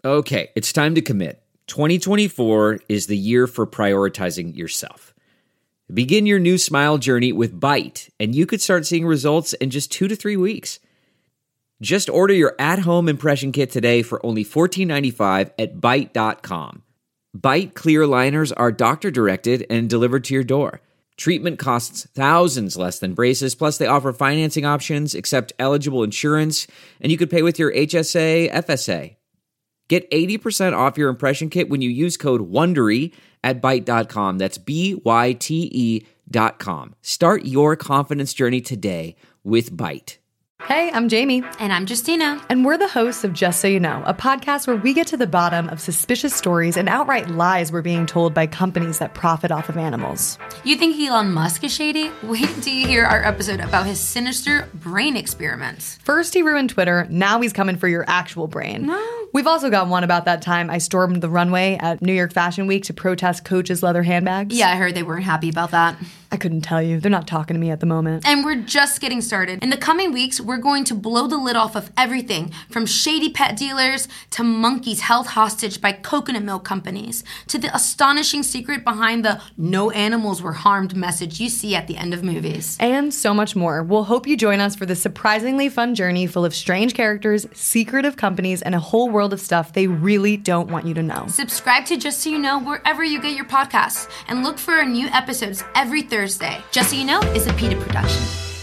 Okay, it's time to commit. 2024 is the year for prioritizing yourself. Begin your new smile journey with Byte, and you could start seeing results in just 2 to 3 weeks. Just order your at-home impression kit today for only $14.95 at Byte.com. Byte clear liners are doctor-directed and delivered to your door. Treatment costs thousands less than braces, plus they offer financing options, accept eligible insurance, and you could pay with your HSA, FSA. Get 80% off your impression kit when you use code WONDERY at Byte.com. That's BYTE.com. Start your confidence journey today with Byte. Hey, I'm Jamie. And I'm Justina. And we're the hosts of Just So You Know, a podcast where we get to the bottom of suspicious stories and outright lies we're being told by companies that profit off of animals. You think Elon Musk is shady? Wait till you hear our episode about his sinister brain experiments. First he ruined Twitter, now he's coming for your actual brain. No. We've also got one about that time I stormed the runway at New York Fashion Week to protest Coach's leather handbags. Yeah, I heard they weren't happy about that. I couldn't tell you. They're not talking to me at the moment. And we're just getting started. In the coming weeks, we're going to blow the lid off of everything from shady pet dealers to monkeys held hostage by coconut milk companies to the astonishing secret behind the no animals were harmed message you see at the end of movies. And so much more. We'll hope you join us for this surprisingly fun journey full of strange characters, secretive companies, and a whole world of stuff they really don't want you to know. Subscribe to Just So You Know wherever you get your podcasts and look for our new episodes every Thursday. Just So You Know is a PETA production.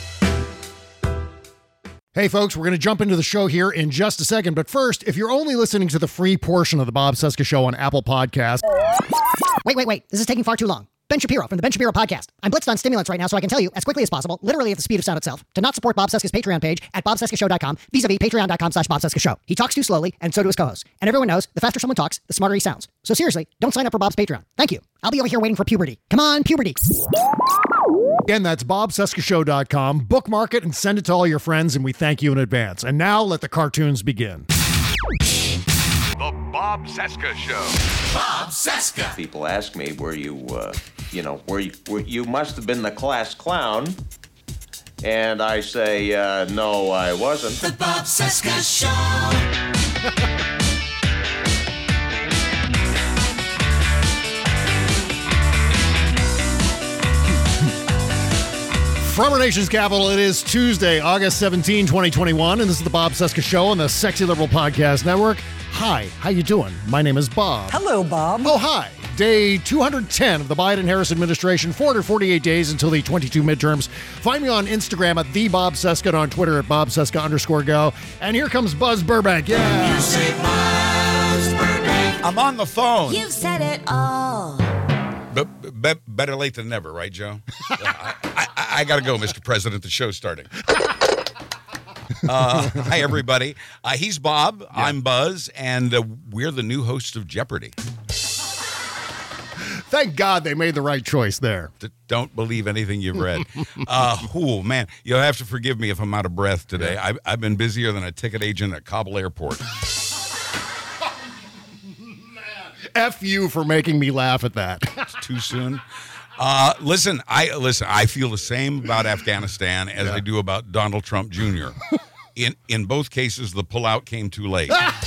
Hey folks, we're going to jump into the show here in just a second, but first, if you're only listening to the free portion of the Bob Cesca Show on Apple Podcasts... Wait, this is taking far too long. Ben Shapiro from the Ben Shapiro Podcast. I'm blitzed on stimulants right now, so I can tell you as quickly as possible, literally at the speed of sound itself, to not support Bob Cesca's Patreon page at bobcescashow.com, vis-a-vis patreon.com/Bob Cesca Show. He talks too slowly, and so do his co-hosts. And everyone knows, the faster someone talks, the smarter he sounds. So seriously, don't sign up for Bob's Patreon. Thank you. I'll be over here waiting for puberty. Come on, puberty. Again, that's bobcescashow.com. Bookmark it and send it to all your friends, and we thank you in advance. And now, let the cartoons begin. The Bob Cesca Show. Bob Cesca. People ask me, you must have been the class clown. And I say, no, I wasn't. The Bob Cesca Show. From our nation's capital, it is Tuesday, August 17, 2021, and this is the Bob Cesca Show on the Sexy Liberal Podcast Network. Hi, how you doing? My name is Bob. Hello, Bob. Oh, hi. Day 210 of the Biden-Harris administration, 448 days until the 22 midterms. Find me on Instagram at TheBobCesca and on Twitter at BobCesca_go. And here comes Buzz Burbank. Yeah. You say Buzz Burbank. I'm on the phone. You've said it all. But better late than never, right, Joe? I got to go, Mr. President. The show's starting. Hi, everybody. He's Bob. Yeah. I'm Buzz, and we're the new hosts of Jeopardy. Thank God they made the right choice there. Don't believe anything you've read. Oh, man. You'll have to forgive me if I'm out of breath today. Yeah. I've been busier than a ticket agent at Kabul Airport. F you for making me laugh at that. It's too soon. Listen, I feel the same about Afghanistan as I do about Donald Trump Jr. In both cases, the pullout came too late.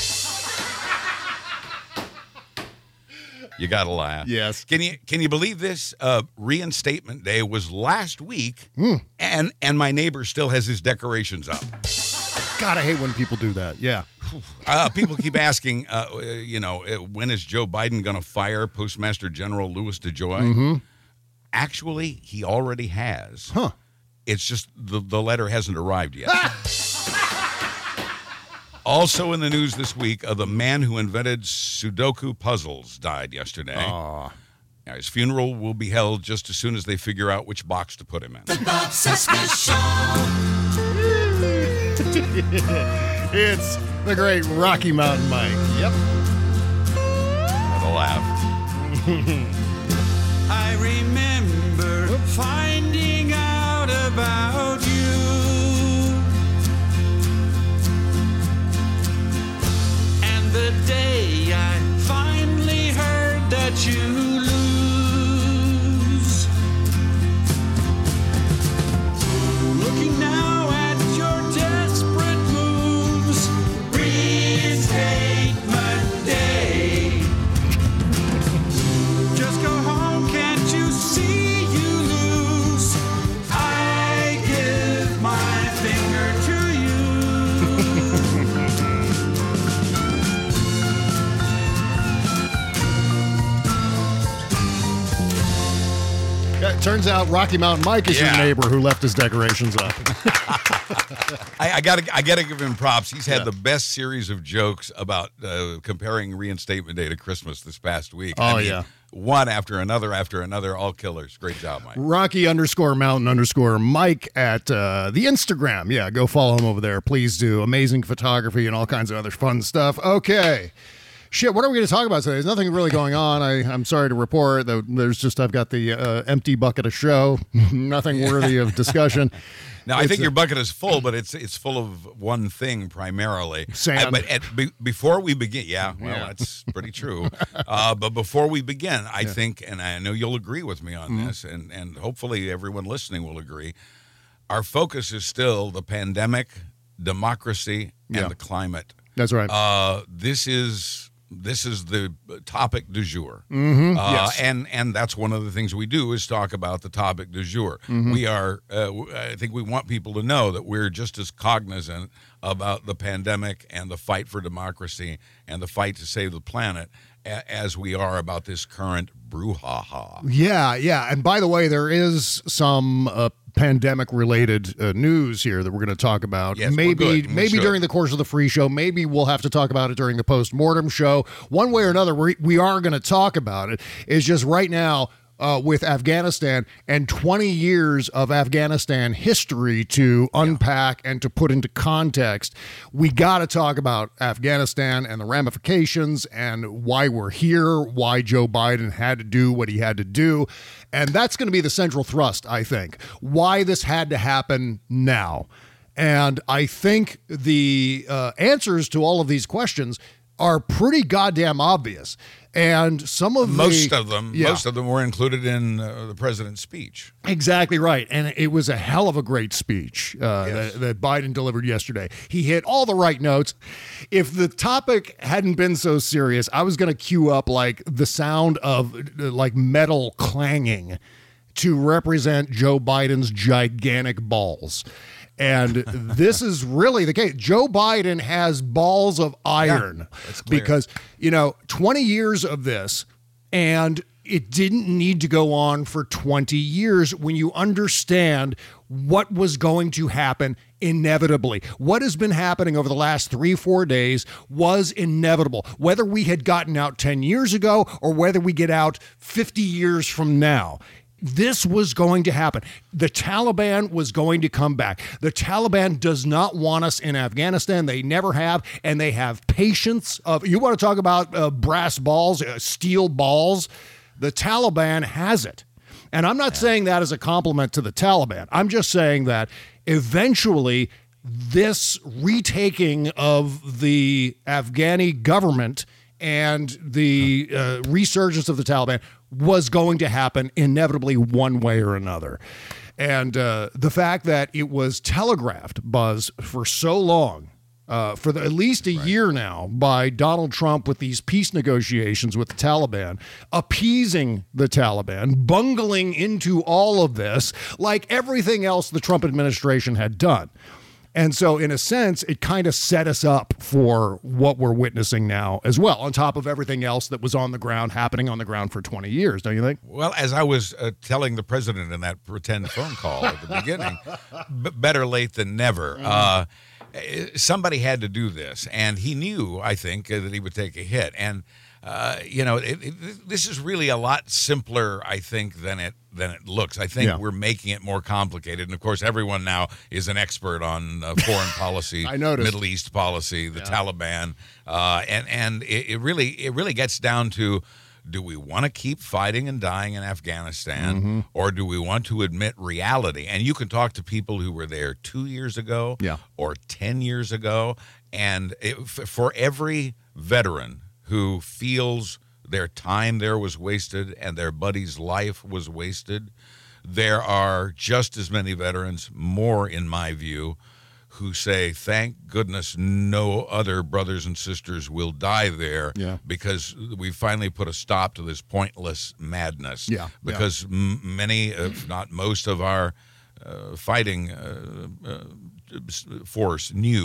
You gotta laugh. Yes. Can you believe this? Reinstatement Day was last week, and my neighbor still has his decorations up. God, I hate when people do that. Yeah. People keep asking, when is Joe Biden going to fire Postmaster General Louis DeJoy? Mm-hmm. Actually, he already has. Huh. It's just the letter hasn't arrived yet. Also in the news this week, the man who invented Sudoku puzzles died yesterday. Aww. Now, his funeral will be held just as soon as they figure out which box to put him in. The Bob Cesca Show. It's the great Rocky Mountain Mike. Yep. Have a laugh. I remember finding out about you, and the day I finally heard that you lose. Looking now at your desperate moves, reinstatement day. Turns out Rocky Mountain Mike is your neighbor who left his decorations up. I gotta give him props. He's had the best series of jokes about comparing Reinstatement Day to Christmas this past week. Oh, yeah. One after another, all killers. Great job, Mike. Rocky_Mountain_Mike at the Instagram. Yeah, go follow him over there. Please do. Amazing photography and all kinds of other fun stuff. Okay. Shit, what are we going to talk about today? There's nothing really going on. I'm sorry to report that I've got the empty bucket of show. Nothing worthy of discussion. Now, I think your bucket is full, but it's full of one thing primarily. Sand. Before we begin, that's pretty true. But before we begin, I think, and I know you'll agree with me on this, and hopefully everyone listening will agree, our focus is still the pandemic, democracy, and the climate. That's right. This is the topic du jour. Yes. And that's one of the things we do is talk about the topic du jour. We are, I think we want people to know that we're just as cognizant about the pandemic and the fight for democracy and the fight to save the planet as we are about this current brouhaha. Yeah. And by the way, there is some pandemic-related news here that we're going to talk about. Yes, maybe during the course of the free show. Maybe we'll have to talk about it during the post-mortem show. One way or another, we are going to talk about it. It's just right now, with Afghanistan and 20 years of Afghanistan history to unpack and to put into context, we got to talk about Afghanistan and the ramifications and why we're here, why Joe Biden had to do what he had to do. And that's going to be the central thrust, I think, why this had to happen now. And I think the answers to all of these questions are pretty goddamn obvious. And most of them were included in the president's speech. Exactly right. And it was a hell of a great speech that Biden delivered yesterday. He hit all the right notes. If the topic hadn't been so serious, I was going to cue up like the sound of like metal clanging to represent Joe Biden's gigantic balls. And this is really the case. Joe Biden has balls of iron because, 20 years of this, and it didn't need to go on for 20 years when you understand what was going to happen inevitably. What has been happening over the last 3-4 days was inevitable. Whether we had gotten out 10 years ago or whether we get out 50 years from now, this was going to happen. The Taliban was going to come back. The Taliban does not want us in Afghanistan. They never have, and they have patience. You want to talk about brass balls, steel balls? The Taliban has it. And I'm not saying that as a compliment to the Taliban. I'm just saying that eventually this retaking of the Afghani government and the resurgence of the Taliban was going to happen inevitably one way or another. And the fact that it was telegraphed, Buzz, for so long, for at least a year now, by Donald Trump with these peace negotiations with the Taliban, appeasing the Taliban, bungling into all of this like everything else the Trump administration had done. And so, in a sense, it kind of set us up for what we're witnessing now as well, on top of everything else that was on the ground, happening on the ground for 20 years, don't you think? Well, as I was telling the president in that pretend phone call at the beginning, better late than never. Somebody had to do this, and he knew, I think, that he would take a hit. And this is really a lot simpler, I think, than it looks. I think we're making it more complicated. And, of course, everyone now is an expert on foreign policy, I noticed. Middle East policy, the Taliban. And it really gets down to, do we want to keep fighting and dying in Afghanistan, or do we want to admit reality? And you can talk to people who were there 2 years ago or 10 years ago, and for every veteran who feels their time there was wasted and their buddy's life was wasted, there are just as many veterans, more in my view, who say, thank goodness no other brothers and sisters will die there because we finally put a stop to this pointless madness. Because many, if not most of our fighting force knew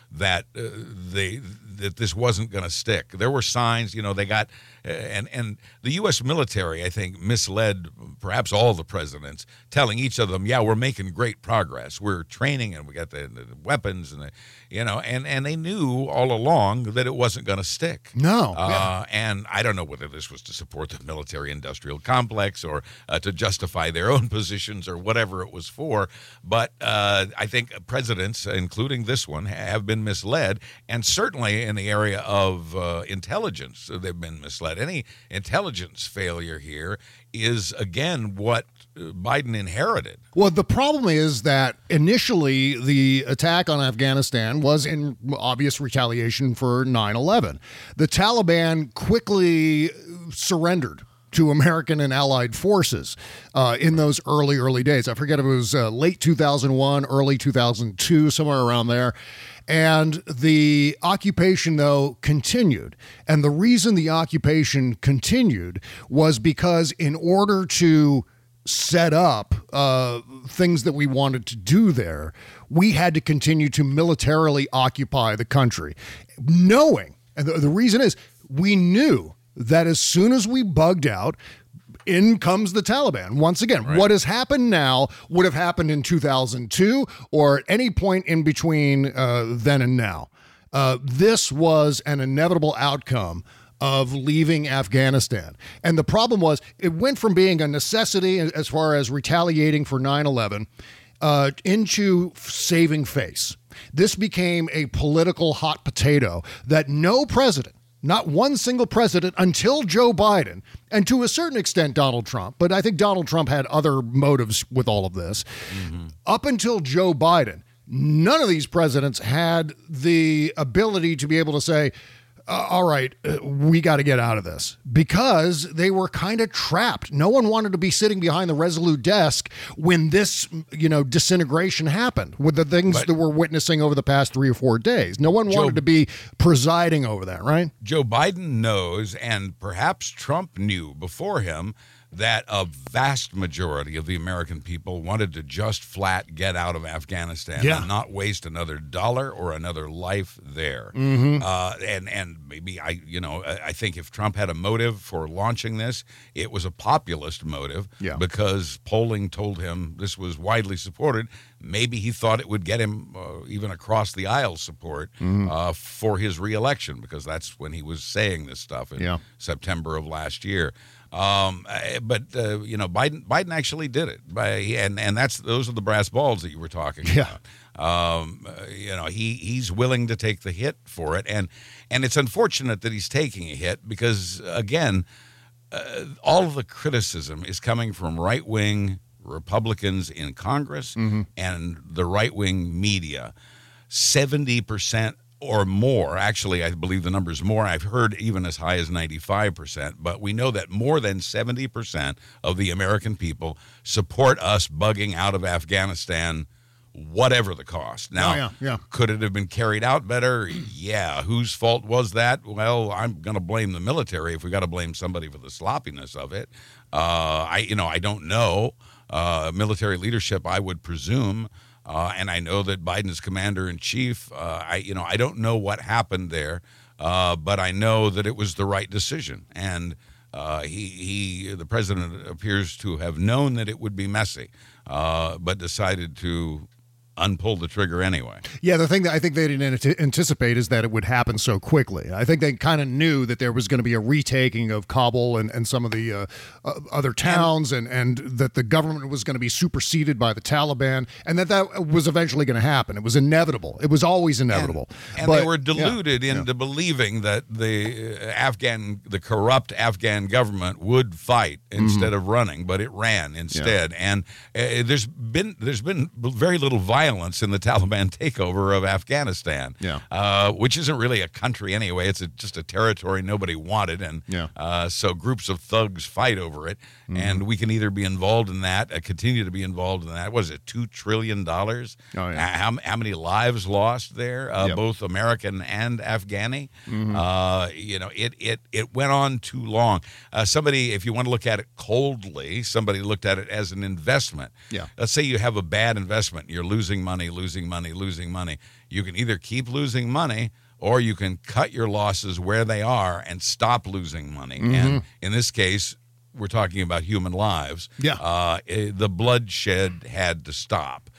that that this wasn't going to stick. There were signs, they got, and the U.S. military, I think, misled perhaps all the presidents, telling each of them, yeah, we're making great progress. We're training and we got the weapons and, and they knew all along that it wasn't going to stick. No. And I don't know whether this was to support the military-industrial complex or to justify their own positions or whatever it was for, but I think presidents, including this one, have been misled, and certainly in the area of intelligence, they've been misled. Any intelligence failure here is, again, what Biden inherited. Well, the problem is that initially the attack on Afghanistan was in obvious retaliation for 9/11. The Taliban quickly surrendered to American and allied forces in those early days. I forget if it was late 2001, early 2002, somewhere around there. And the occupation, though, continued. And the reason the occupation continued was because in order to set up things that we wanted to do there, we had to continue to militarily occupy the country, knowing, and the reason is, we knew that as soon as we bugged out, in comes the Taliban. Once again, right. What has happened now would have happened in 2002 or at any point in between then and now. This was an inevitable outcome of leaving Afghanistan. And the problem was it went from being a necessity as far as retaliating for 9/11 into saving face. This became a political hot potato that no president, not one single president until Joe Biden, and to a certain extent Donald Trump, but I think Donald Trump had other motives with all of this. Mm-hmm. Up until Joe Biden, none of these presidents had the ability to be able to say, all right, we got to get out of this, because they were kind of trapped. No one wanted to be sitting behind the Resolute desk when this, disintegration happened with the things that we're witnessing over the past 3 or 4 days. No one wanted to be presiding over that, right? Joe Biden knows, and perhaps Trump knew before him, that a vast majority of the American people wanted to just flat get out of Afghanistan and not waste another dollar or another life there. Mm-hmm. And maybe I think if Trump had a motive for launching this, it was a populist motive because polling told him this was widely supported. Maybe he thought it would get him even across the aisle support for his reelection, because that's when he was saying this stuff in September of last year. But Biden actually did it, and those are the brass balls that you were talking about. He's willing to take the hit for it, and it's unfortunate that he's taking a hit because, again, all of the criticism is coming from right-wing Republicans in Congress and the right-wing media. 70% or more, actually, I believe the number's more. I've heard even as high as 95%, but we know that more than 70% of the American people support us bugging out of Afghanistan, whatever the cost. Now, could it have been carried out better? Yeah. Whose fault was that? Well, I'm going to blame the military if we got to blame somebody for the sloppiness of it. I don't know. Military leadership, I would presume. And I know that Biden's commander-in-chief, I don't know what happened there, but I know that it was the right decision. And the president appears to have known that it would be messy, but decided to unpull the trigger anyway. Yeah, the thing that I think they didn't anticipate is that it would happen so quickly. I think they kind of knew that there was going to be a retaking of Kabul and some of the other towns and that the government was going to be superseded by the Taliban, and that was eventually going to happen. It was inevitable. It was always inevitable. And they were deluded into believing that the corrupt Afghan government would fight instead of running, but it ran instead. And there's been very little violence in the Taliban takeover of Afghanistan, which isn't really a country anyway. It's just a territory nobody wanted, and so groups of thugs fight over it, and we can either be involved in that, continue to be involved in that. What is it, $2 trillion? How many lives lost there, both American and Afghani? It went on too long. Somebody, if you want to look at it coldly, somebody looked at it as an investment. Let's say you have a bad investment, you're losing losing money. You can either keep losing money, or you can cut your losses where they are and stop losing money. And in this case, we're talking about human lives. Yeah. The bloodshed had to stop.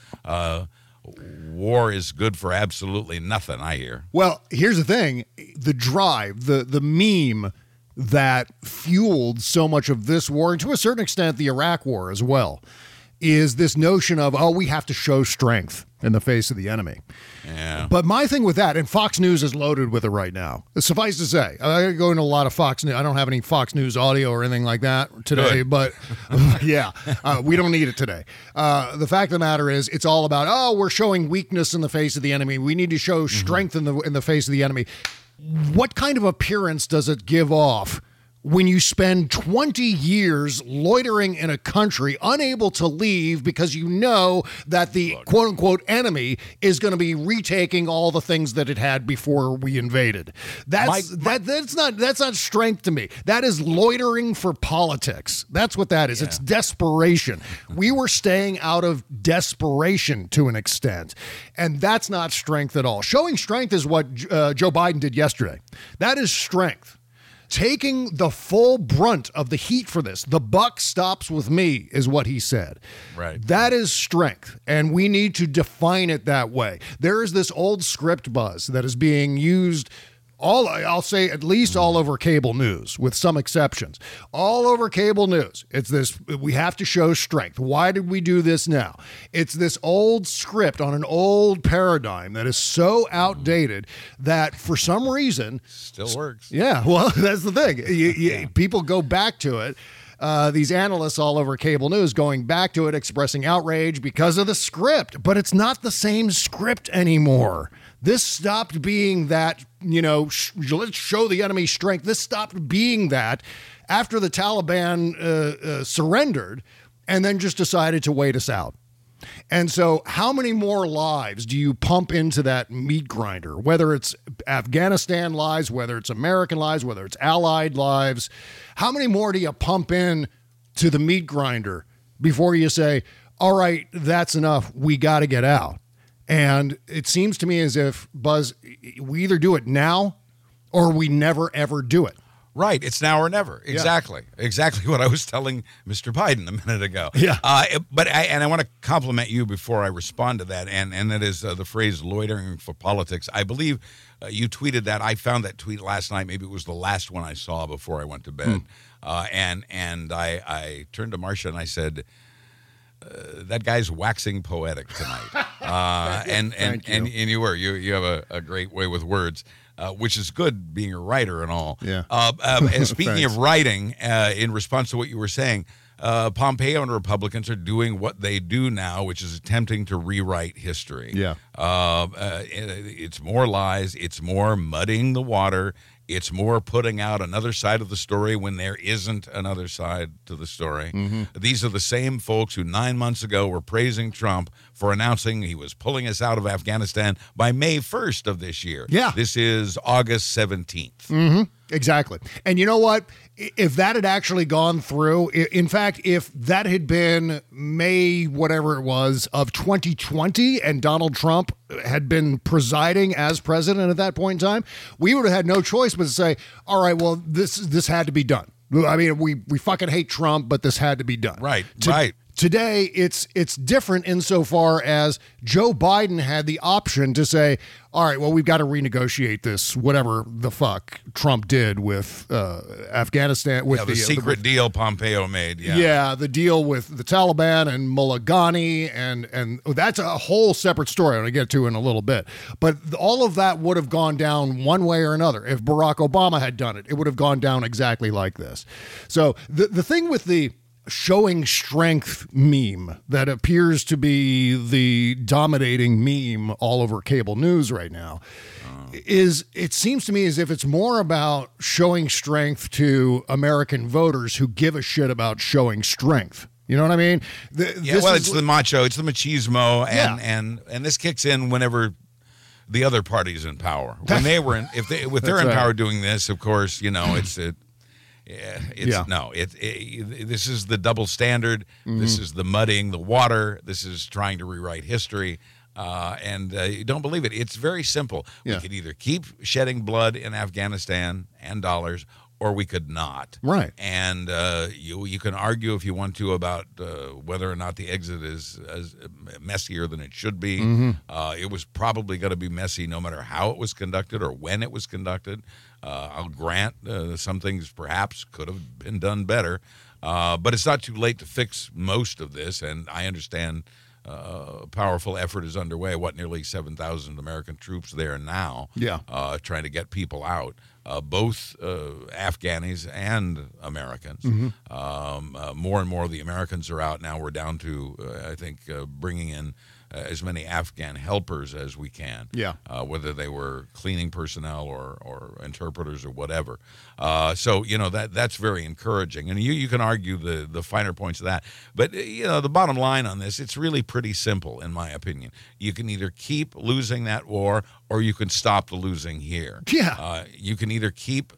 War is good for absolutely nothing, I hear. Well, here's the thing. The drive, the meme that fueled so much of this war, and to a certain extent the Iraq war as well, is this notion of, we have to show strength in the face of the enemy. Yeah. But my thing with that, and Fox News is loaded with it right now. Suffice to say, I go into a lot of Fox News. I don't have any Fox News audio or anything like that today, Good. but yeah, we don't need it today. The fact of the matter is, it's all about, we're showing weakness in the face of the enemy. We need to show strength in the face of the enemy. What kind of appearance does it give off when you spend 20 years loitering in a country, unable to leave because you know that the quote-unquote enemy is going to be retaking all the things that it had before we invaded? That's not strength to me. That is loitering for politics. That's what that is. Yeah. It's desperation. We were staying out of desperation to an extent, and that's not strength at all. Showing strength is what Joe Biden did yesterday. That is strength. Taking the full brunt of the heat for this. The buck stops with me, is what he said. Right. That is strength, and we need to define it that way. There is this old script buzz that is being used I'll say at least all over cable news, with some exceptions. All over cable news. It's this, we have to show strength. Why did we do this now? It's this old script on an old paradigm that is so outdated that for some reason... Still works. Yeah, well, that's the thing. People go back to it. These analysts all over cable news going back to it, expressing outrage because of the script. But it's not the same script anymore. This stopped being that, let's show the enemy strength. This stopped being that after the Taliban surrendered and then just decided to wait us out. And so how many more lives do you pump into that meat grinder, whether it's Afghanistan lives, whether it's American lives, whether it's Allied lives? How many more do you pump in to the meat grinder before you say, all right, that's enough, we got to get out? And it seems to me as if, Buzz, we either do it now or we never, ever do it. Right. It's now or never. Exactly. Yeah. Exactly what I was telling Mr. Biden a minute ago. Yeah. But I want to compliment you before I respond to that, and that is the phrase loitering for politics. I believe you tweeted that. I found that tweet last night. Maybe it was the last one I saw before I went to bed. And I turned to Marcia and I said, that guy's waxing poetic tonight. And you were. You have a great way with words. Which is good, being a writer and all. Yeah. And speaking of writing, in response to what you were saying, Pompeo and Republicans are doing what they do now, which is attempting to rewrite history. Yeah. It's more lies. It's more muddying the water. It's more putting out another side of the story when there isn't another side to the story. Mm-hmm. These are the same folks who 9 months ago were praising Trump for announcing he was pulling us out of Afghanistan by May 1st of this year. Yeah. This is August 17th. Mm-hmm. Exactly. And you know what? If that had actually gone through, in fact, if that had been May, whatever it was, of 2020 and Donald Trump had been presiding as president at that point in time, we would have had no choice but to say, all right, well, this had to be done. I mean, we fucking hate Trump, but this had to be done. Right, right. Today, it's different insofar as Joe Biden had the option to say, all right, well, we've got to renegotiate this, whatever the fuck Trump did with Afghanistan. With the secret deal Pompeo made. Yeah, the deal with the Taliban and Mullah Ghani, and that's a whole separate story I'm going to get to in a little bit. But all of that would have gone down one way or another. If Barack Obama had done it, it would have gone down exactly like this. So the thing with the showing strength meme that appears to be the dominating meme all over cable news right now is, it seems to me as if it's more about showing strength to American voters who give a shit about showing strength. You know what I mean? It's the macho, it's the machismo, and this kicks in whenever the other party's in power. When they were if they're in power doing this, of course, this is the double standard. Mm-hmm. This is the muddying the water. This is trying to rewrite history. And you don't believe it. It's very simple. Yeah. We could either keep shedding blood in Afghanistan and dollars, or we could not. Right. And you can argue if you want to about whether or not the exit is as messier than it should be. It was probably going to be messy no matter how it was conducted or when it was conducted. I'll grant some things perhaps could have been done better, but it's not too late to fix most of this, and I understand a powerful effort is underway. Nearly 7,000 American troops there now, trying to get people out, both Afghanis and Americans. More and more of the Americans are out now. We're down to, I think, bringing in as many Afghan helpers as we can, whether they were cleaning personnel or interpreters or whatever. So, that's very encouraging. And you can argue the finer points of that. But, the bottom line on this, it's really pretty simple, in my opinion. You can either keep losing that war or you can stop the losing here. Yeah. You can either keep,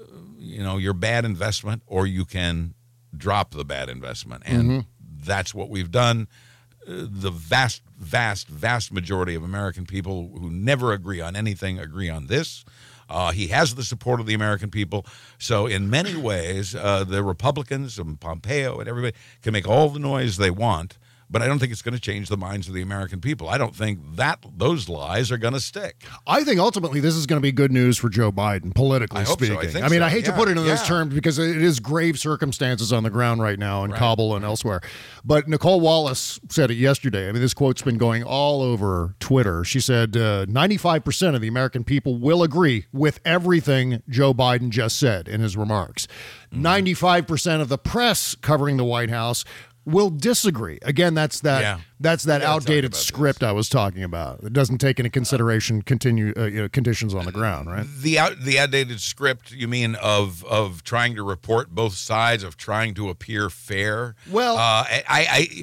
your bad investment or you can drop the bad investment. And that's what we've done. The vast, vast, vast majority of American people who never agree on anything agree on this. He has the support of the American people. So in many ways, the Republicans and Pompeo and everybody can make all the noise they want, but I don't think it's going to change the minds of the American people. I don't think that those lies are going to stick. I think ultimately this is going to be good news for Joe Biden, politically speaking. I mean, I hate to put it in those terms because it is grave circumstances on the ground right now in Kabul and elsewhere. But Nicole Wallace said it yesterday. I mean, this quote's been going all over Twitter. She said 95% of the American people will agree with everything Joe Biden just said in his remarks. 95% of the press covering the White House will disagree. Again, that's that outdated script I was talking about. It doesn't take into consideration conditions on the ground, right? The outdated script, you mean of trying to report both sides, of trying to appear fair? Well, I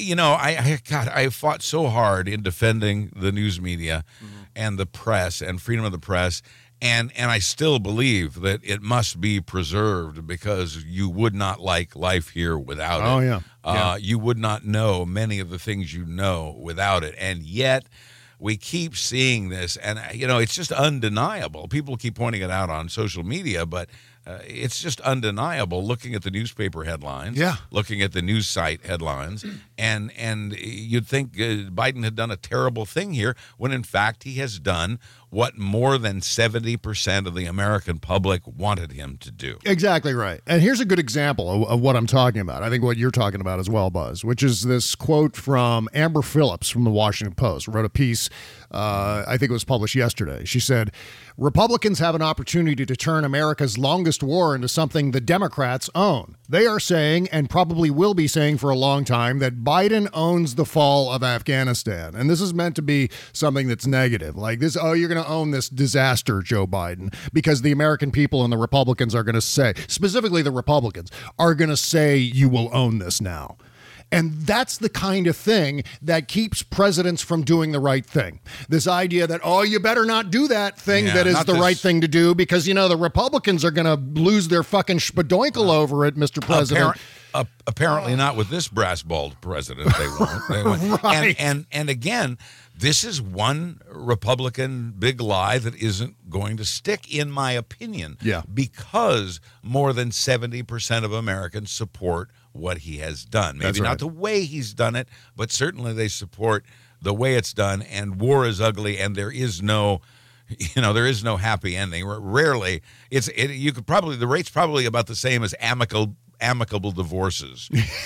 fought so hard in defending the news media and the press and freedom of the press. And I still believe that it must be preserved because you would not like life here without it. You would not know many of the things you know without it. And yet we keep seeing this, and, it's just undeniable. People keep pointing it out on social media, but it's just undeniable looking at the newspaper headlines, looking at the news site headlines, and you'd think Biden had done a terrible thing here when, in fact, he has done what more than 70% of the American public wanted him to do. Exactly right. And here's a good example of what I'm talking about. I think what you're talking about as well, Buzz, which is this quote from Amber Phillips from the Washington Post. Wrote a piece, I think it was published yesterday. She said, Republicans have an opportunity to turn America's longest war into something the Democrats own. They are saying, and probably will be saying for a long time, that Biden owns the fall of Afghanistan. And this is meant to be something that's negative. Like this, you're going to own this disaster, Joe Biden, because the American people and the Republicans are going to say, specifically the Republicans, are going to say you will own this now. And that's the kind of thing that keeps presidents from doing the right thing. This idea that, you better not do that thing that is the right thing to do because, the Republicans are going to lose their fucking spadoinkle over it, Mr. President. Apparently not with this brass-balled president. They won't. Right. And again, this is one Republican big lie that isn't going to stick, in my opinion. Yeah. Because more than 70% of Americans support what he has done. Maybe not the way he's done it, but certainly they support the way it's done. And war is ugly, and there is no happy ending. Rarely, the rate's probably about the same as amicable divorces.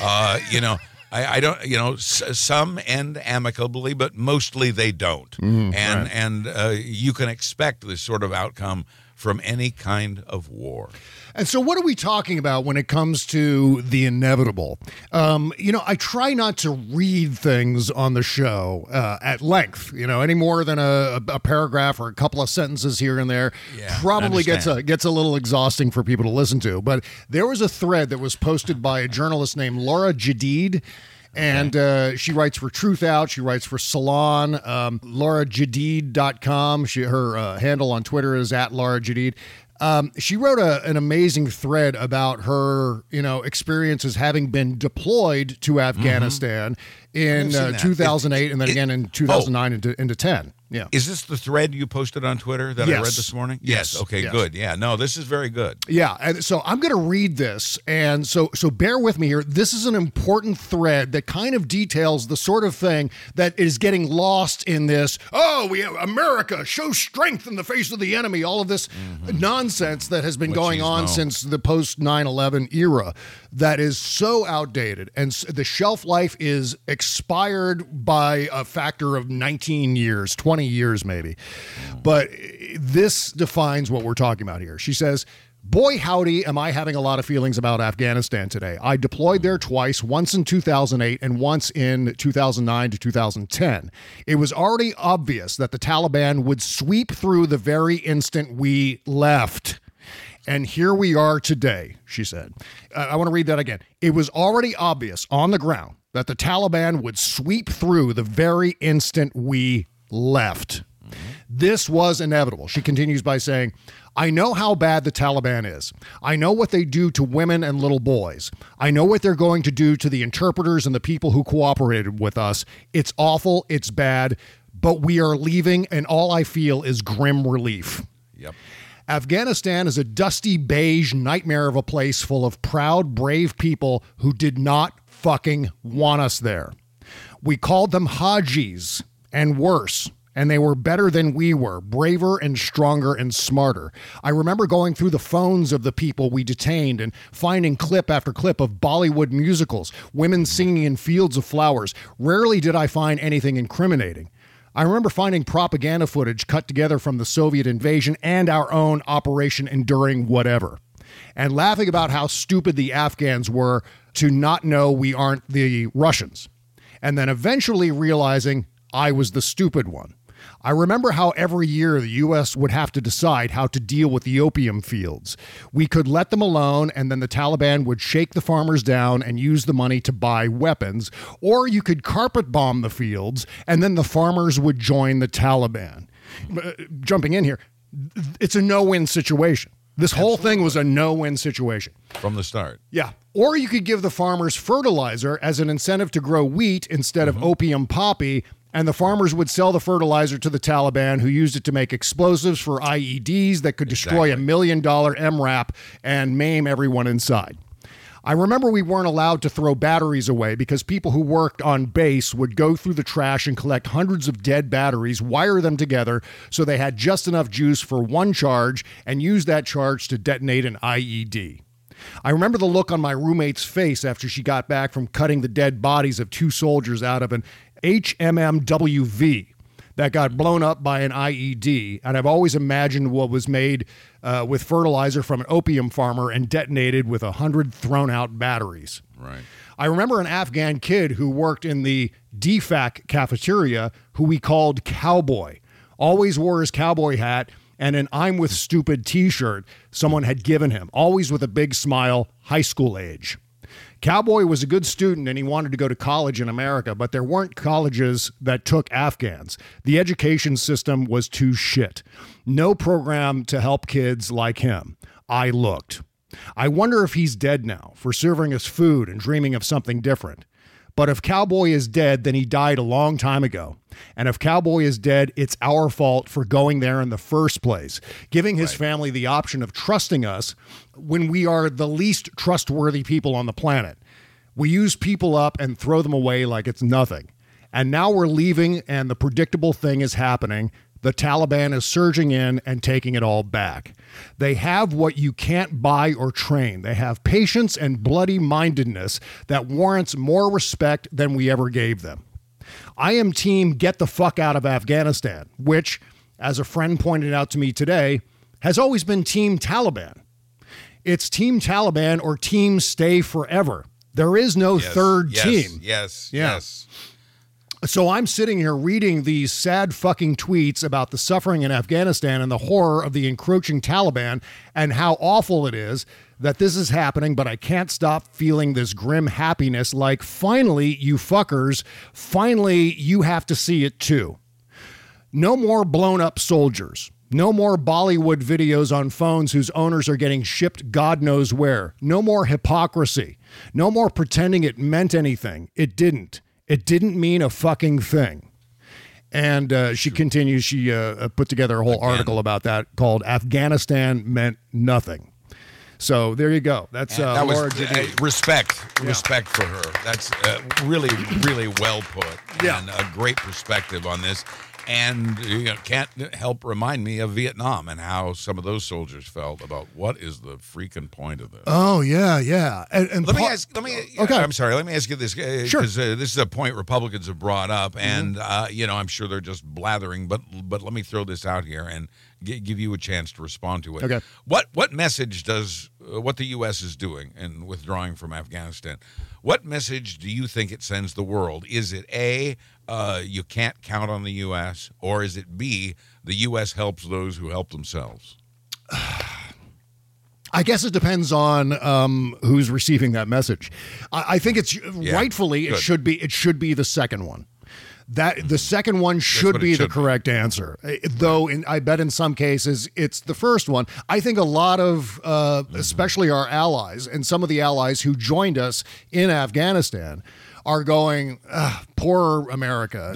I don't, some end amicably, but mostly they don't. And you can expect this sort of outcome from any kind of war. And so what are we talking about when it comes to the inevitable? I try not to read things on the show at length, any more than a paragraph or a couple of sentences here and there. Probably gets a little exhausting for people to listen to. But there was a thread that was posted by a journalist named Laura Jadid. And she writes for Truth Out. She writes for Salon, LauraJadid.com. Her handle on Twitter is @LauraJadid. She wrote an amazing thread about her, experiences having been deployed to Afghanistan in seen that. 2008 and then again in 2009 into 10. Yeah. Is this the thread you posted on Twitter that I read this morning? Yes. Okay, Yes. good. Yeah, no, this is very good. Yeah, and so I'm going to read this, and so bear with me here. This is an important thread that kind of details the sort of thing that is getting lost in this, we have America, show strength in the face of the enemy, all of this nonsense that has been going on since the post 9/11 era that is so outdated, and the shelf life is expired by a factor of 19 years, 20 years maybe. But this defines what we're talking about here. She says, boy, howdy, am I having a lot of feelings about Afghanistan today. I deployed there twice, once in 2008 and once in 2009 to 2010. It was already obvious that the Taliban would sweep through the very instant we left. And here we are today, she said. I want to read that again. It was already obvious on the ground that the Taliban would sweep through the very instant we left. This was inevitable. She continues by saying, I know how bad the Taliban is. I know what they do to women and little boys. I know what they're going to do to the interpreters and the people who cooperated with us. It's awful. It's bad. But we are leaving, and all I feel is grim relief. Yep. Afghanistan is a dusty beige nightmare of a place full of proud, brave people who did not fucking want us there. We called them Hajis and worse, and they were better than we were, braver and stronger and smarter. I remember going through the phones of the people we detained and finding clip after clip of Bollywood musicals, women singing in fields of flowers. Rarely did I find anything incriminating. I remember finding propaganda footage cut together from the Soviet invasion and our own Operation Enduring Whatever, and laughing about how stupid the Afghans were to not know we aren't the Russians, and then eventually realizing I was the stupid one. I remember how every year the U.S. would have to decide how to deal with the opium fields. We could let them alone, and then the Taliban would shake the farmers down and use the money to buy weapons, or you could carpet bomb the fields, and then the farmers would join the Taliban. Jumping in here, it's a no-win situation. This whole thing was a no-win situation. From the start. Yeah. Or you could give the farmers fertilizer as an incentive to grow wheat instead of opium poppy, and the farmers would sell the fertilizer to the Taliban, who used it to make explosives for IEDs that could destroy $1 million MRAP and maim everyone inside. I remember we weren't allowed to throw batteries away because people who worked on base would go through the trash and collect hundreds of dead batteries, wire them together so they had just enough juice for one charge, and use that charge to detonate an IED. I remember the look on my roommate's face after she got back from cutting the dead bodies of 2 soldiers out of an HMMWV that got blown up by an IED, and I've always imagined what was made with fertilizer from an opium farmer and detonated with 100 thrown-out batteries. Right. I remember an Afghan kid who worked in the DFAC cafeteria who we called Cowboy. Always wore his cowboy hat and an I'm with stupid t-shirt someone had given him, always with a big smile, high school age. Cowboy was a good student and he wanted to go to college in America, but there weren't colleges that took Afghans. The education system was too shit. No program to help kids like him. I looked. I wonder if he's dead now for serving us food and dreaming of something different. But if Cowboy is dead, then he died a long time ago. And if Cowboy is dead, it's our fault for going there in the first place, giving his family the option of trusting us when we are the least trustworthy people on the planet. We use people up and throw them away like it's nothing. And now we're leaving, and the predictable thing is happening. The Taliban is surging in and taking it all back. They have what you can't buy or train. They have patience and bloody mindedness that warrants more respect than we ever gave them. I am team get the fuck out of Afghanistan, which, as a friend pointed out to me today, has always been team Taliban. It's team Taliban or team stay forever. There is no third team. Yes. So I'm sitting here reading these sad fucking tweets about the suffering in Afghanistan and the horror of the encroaching Taliban and how awful it is that this is happening, but I can't stop feeling this grim happiness like, finally, you fuckers, finally, you have to see it too. No more blown up soldiers. No more Bollywood videos on phones whose owners are getting shipped God knows where. No more hypocrisy. No more pretending it meant anything. It didn't. It didn't mean a fucking thing. And she continues, she put together a whole article about that called Afghanistan Meant Nothing. So there you go. That's that Laura was Jadid. respect for her. That's really, really well put, and a great perspective on this. And can't help remind me of Vietnam and how some of those soldiers felt about what is the freaking point of this. Oh yeah. And let me ask you this, Sure. because this is a point Republicans have brought up, and I'm sure they're just blathering, but let me throw this out here and give you a chance to respond to it. Okay. What message does what the U.S. is doing in withdrawing from Afghanistan? What message do you think it sends the world? Is it A, you can't count on the U.S., or is it B, the U.S. helps those who help themselves? I guess it depends on who's receiving that message. I think it's rightfully good. it should be the second one. That the second one should be the correct answer. Though I bet in some cases it's the first one. I think a lot of especially our allies and some of the allies who joined us in Afghanistan are going, poor America.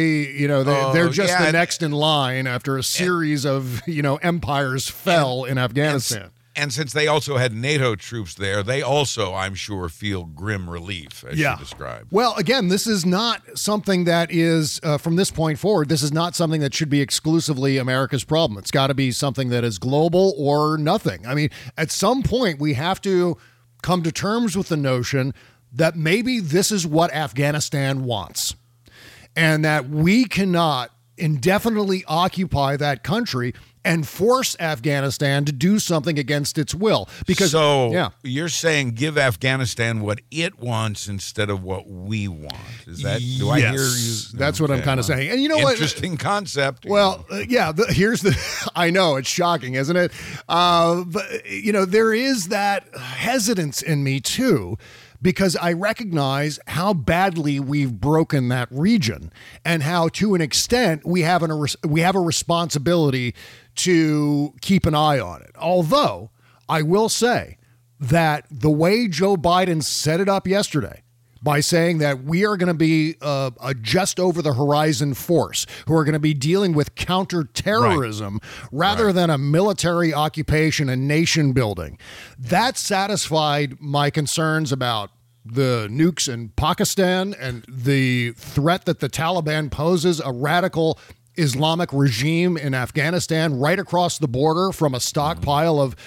They're just the next in line after a series of empires fell in Afghanistan. And since they also had NATO troops there, they also, I'm sure, feel grim relief, as you described. Well, again, this is not something that is, from this point forward, this is not something that should be exclusively America's problem. It's got to be something that is global or nothing. I mean, at some point, we have to come to terms with the notion that maybe this is what Afghanistan wants, and that we cannot indefinitely occupy that country and force Afghanistan to do something against its will. Because you're saying give Afghanistan what it wants instead of what we want. Is that? Do I hear you? That's what I'm kind of saying. And you know what? Interesting concept. Well, here's the. I know it's shocking, isn't it? But there is that hesitance in me too, because I recognize how badly we've broken that region and how, to an extent, we have a responsibility to keep an eye on it. Although I will say that the way Joe Biden set it up yesterday, by saying that we are going to be a just over the horizon force who are going to be dealing with counterterrorism rather than a military occupation and nation building, that satisfied my concerns about the nukes in Pakistan and the threat that the Taliban poses, a radical Islamic regime in Afghanistan right across the border from a stockpile of,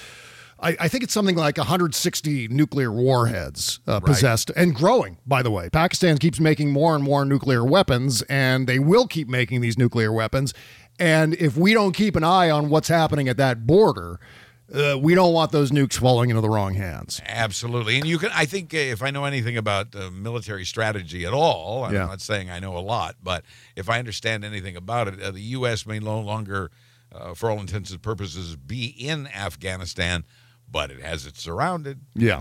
I think it's something like 160 nuclear warheads possessed and growing, by the way. Pakistan keeps making more and more nuclear weapons, and they will keep making these nuclear weapons. And if we don't keep an eye on what's happening at that border, we don't want those nukes falling into the wrong hands. Absolutely. And I think if I know anything about military strategy at all, I'm not saying I know a lot, but if I understand anything about it, the U.S. may no longer, for all intents and purposes, be in Afghanistan, but it has it surrounded. Yeah.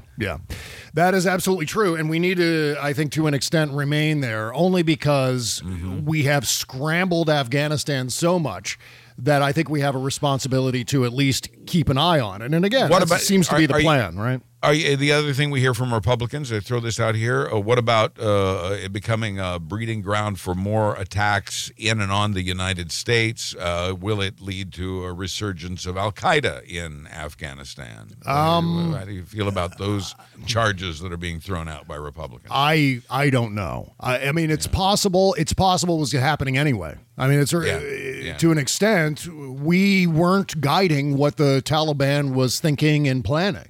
That is absolutely true. And we need to, I think, to an extent, remain there only because we have scrambled Afghanistan so much that I think we have a responsibility to at least keep an eye on it. And again, that seems to be the plan, right? The other thing we hear from Republicans, I throw this out here, what about it becoming a breeding ground for more attacks in and on the United States? Will it lead to a resurgence of Al-Qaeda in Afghanistan? How do you feel about those charges that are being thrown out by Republicans? I don't know. I mean, it's possible. It's possible it was happening anyway. I mean, it's to an extent, we weren't guiding what the Taliban was thinking and planning.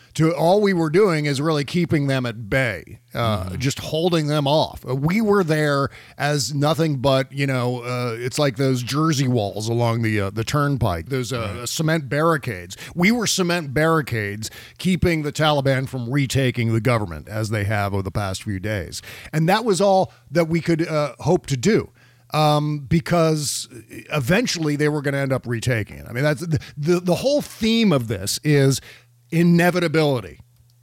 All we were doing is really keeping them at bay, just holding them off. We were there as nothing but, it's like those Jersey walls along the turnpike, those cement barricades. We were cement barricades keeping the Taliban from retaking the government as they have over the past few days. And that was all that we could hope to do. Because eventually they were going to end up retaking it. I mean, that's the whole theme of this is inevitability.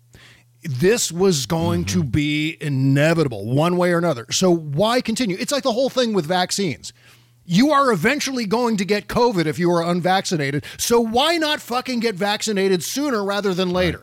This was going to be inevitable one way or another. So why continue? It's like the whole thing with vaccines. You are eventually going to get COVID if you are unvaccinated. So why not fucking get vaccinated sooner rather than later?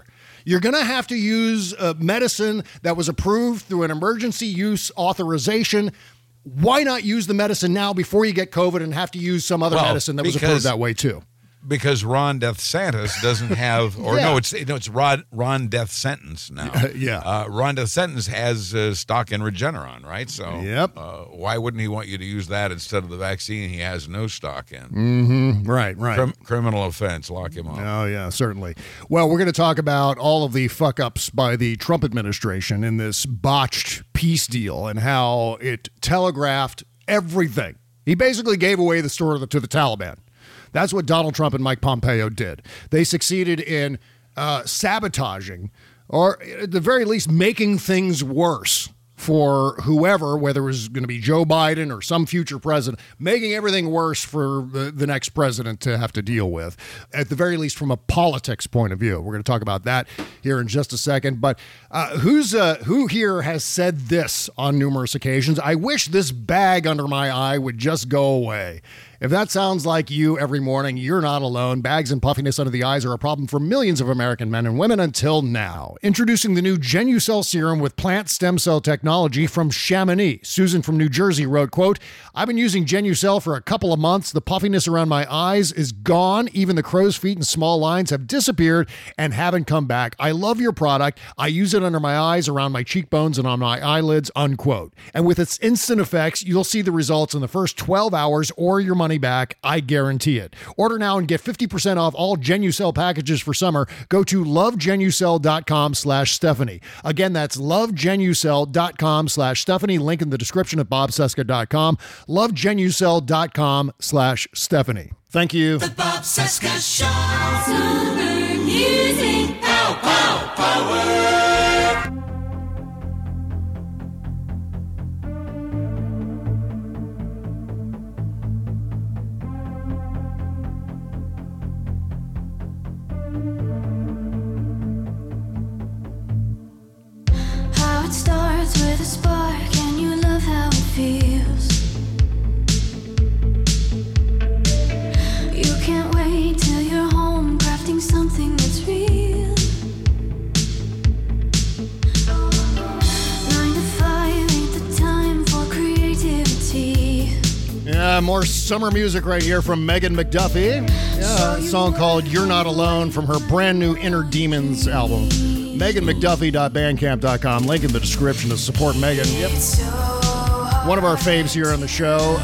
You're going to have to use medicine that was approved through an emergency use authorization. Why not use the medicine now before you get COVID and have to use some other medicine that was approved that way too? Because Ron DeSantis doesn't have, or it's Ron Death Sentence now. Ron Death Sentence has stock in Regeneron, right? So why wouldn't he want you to use that instead of the vaccine he has no stock in? Mm-hmm. Right. Criminal offense, lock him up. Oh, yeah, certainly. Well, we're going to talk about all of the fuck-ups by the Trump administration in this botched peace deal and how it telegraphed everything. He basically gave away the store to the Taliban. That's what Donald Trump and Mike Pompeo did. They succeeded in sabotaging, or at the very least, making things worse for whoever, whether it was going to be Joe Biden or some future president, making everything worse for the next president to have to deal with, at the very least from a politics point of view. We're going to talk about that here in just a second. But who here has said this on numerous occasions? I wish this bag under my eye would just go away. If that sounds like you every morning, you're not alone. Bags and puffiness under the eyes are a problem for millions of American men and women until now. Introducing the new Genucell serum with plant stem cell technology from Chamonix. Susan from New Jersey wrote, quote, I've been using Genucell for a couple of months. The puffiness around my eyes is gone. Even the crow's feet and small lines have disappeared and haven't come back. I love your product. I use it under my eyes, around my cheekbones, and on my eyelids, unquote. And with its instant effects, you'll see the results in the first 12 hours or your money back. I guarantee it. Order now and get 50% off all Genucell packages for summer. Go to lovegenucell.com/Stephanie. Again, that's lovegenucell.com/Stephanie. Link in the description at bobcesca.com. lovegenucell.com/Stephanie. Thank you. The Bob Cesca Show. Southern music. Pow, pow, power. Starts with a spark and you love how it feels. You can't wait till you're home crafting something that's real. 9 to 5 ain't the time for creativity. Yeah, more summer music right here from Megan McDuffie. Yeah, a song called You're Not Alone from her brand new Inner Demons album. MeganMcDuffie.bandcamp.com. Link in the description to support Megan. Yep. One of our faves here on the show.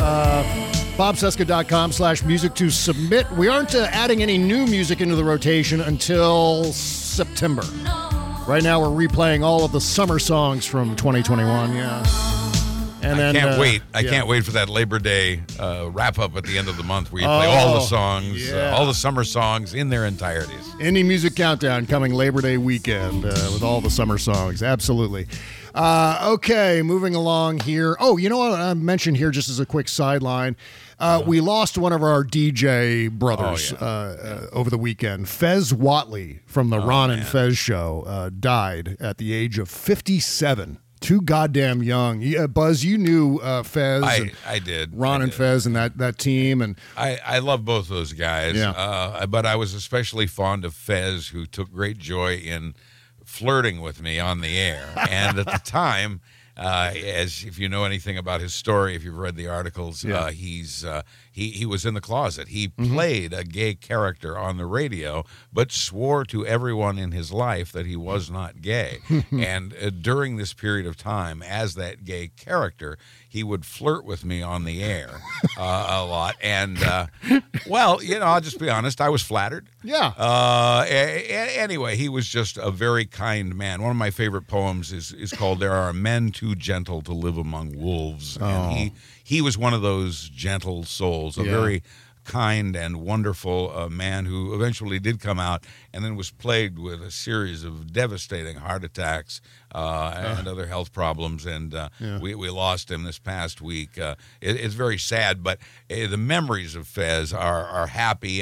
BobCesca.com/music to submit. We aren't adding any new music into the rotation until September. Right now we're replaying all of the summer songs from 2021. Yeah. And then, I can't wait. I can't wait for that Labor Day wrap up at the end of the month where you play all the songs, all the summer songs in their entireties. Indie Music Countdown coming Labor Day weekend with all the summer songs. Absolutely. Okay, moving along here. Oh, you know what I mentioned here just as a quick sideline. We lost one of our DJ brothers over the weekend. Fez Whatley from the Ron and Fez show died at the age of 57. Too goddamn young. Buzz, you knew Fez. I did. Ron and Fez and that team. And I love both those guys. Yeah. But I was especially fond of Fez, who took great joy in flirting with me on the air. And at the time, as if you know anything about his story, if you've read the articles, he was in the closet. He played a gay character on the radio, but swore to everyone in his life that he was not gay. And during this period of time, as that gay character, he would flirt with me on the air a lot. And, well, you know, I'll just be honest, I was flattered. Yeah. Anyway, he was just a very kind man. One of my favorite poems is called There Are Men Too Gentle to Live Among Wolves. And he was one of those gentle souls, a very kind and wonderful man who eventually did come out and then was plagued with a series of devastating heart attacks and other health problems. And we lost him this past week. It's very sad, but the memories of Fez are happy. And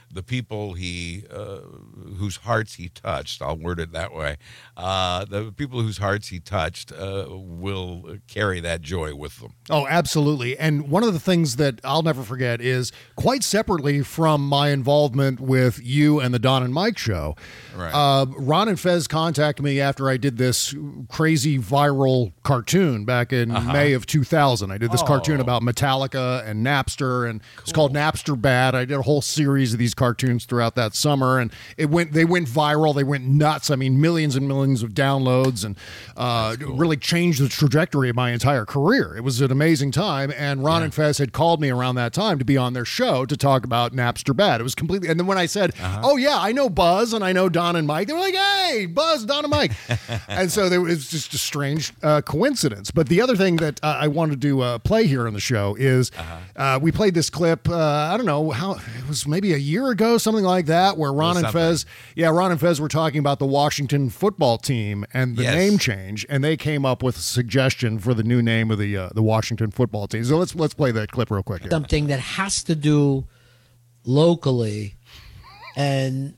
the people whose hearts he touched, I'll word it that way, the people whose hearts he touched will carry that joy with them. Oh, absolutely. And one of the things that I'll never forget is, quite separately from my involvement with you and the Don and Mike show, Right. Ron and Fez contacted me after I did this crazy viral cartoon back in May of 2000. I did this cartoon about Metallica and Napster, and it's called Napster Bad. I did a whole series of these cartoons throughout that summer, and they went viral. They went nuts. I mean, millions and millions of downloads, and really changed the trajectory of my entire career. It was an amazing time, and Ron and Fez had called me around that time to be on their show to talk about Napster Bad. It was completely, and then when I said, oh yeah, I know Buzz and I know Don and Mike, they were like, hey, Buzz, Don and Mike. And so it was just a strange coincidence. But the other thing that I wanted to play here on the show is we played this clip, I don't know how, it was maybe a year ago, something like that, where Ron and Fez were talking about the Washington football team and the name change, and they came up with a suggestion for the new name of the Washington football team. So let's play that clip real quick here. Something that has to do locally, and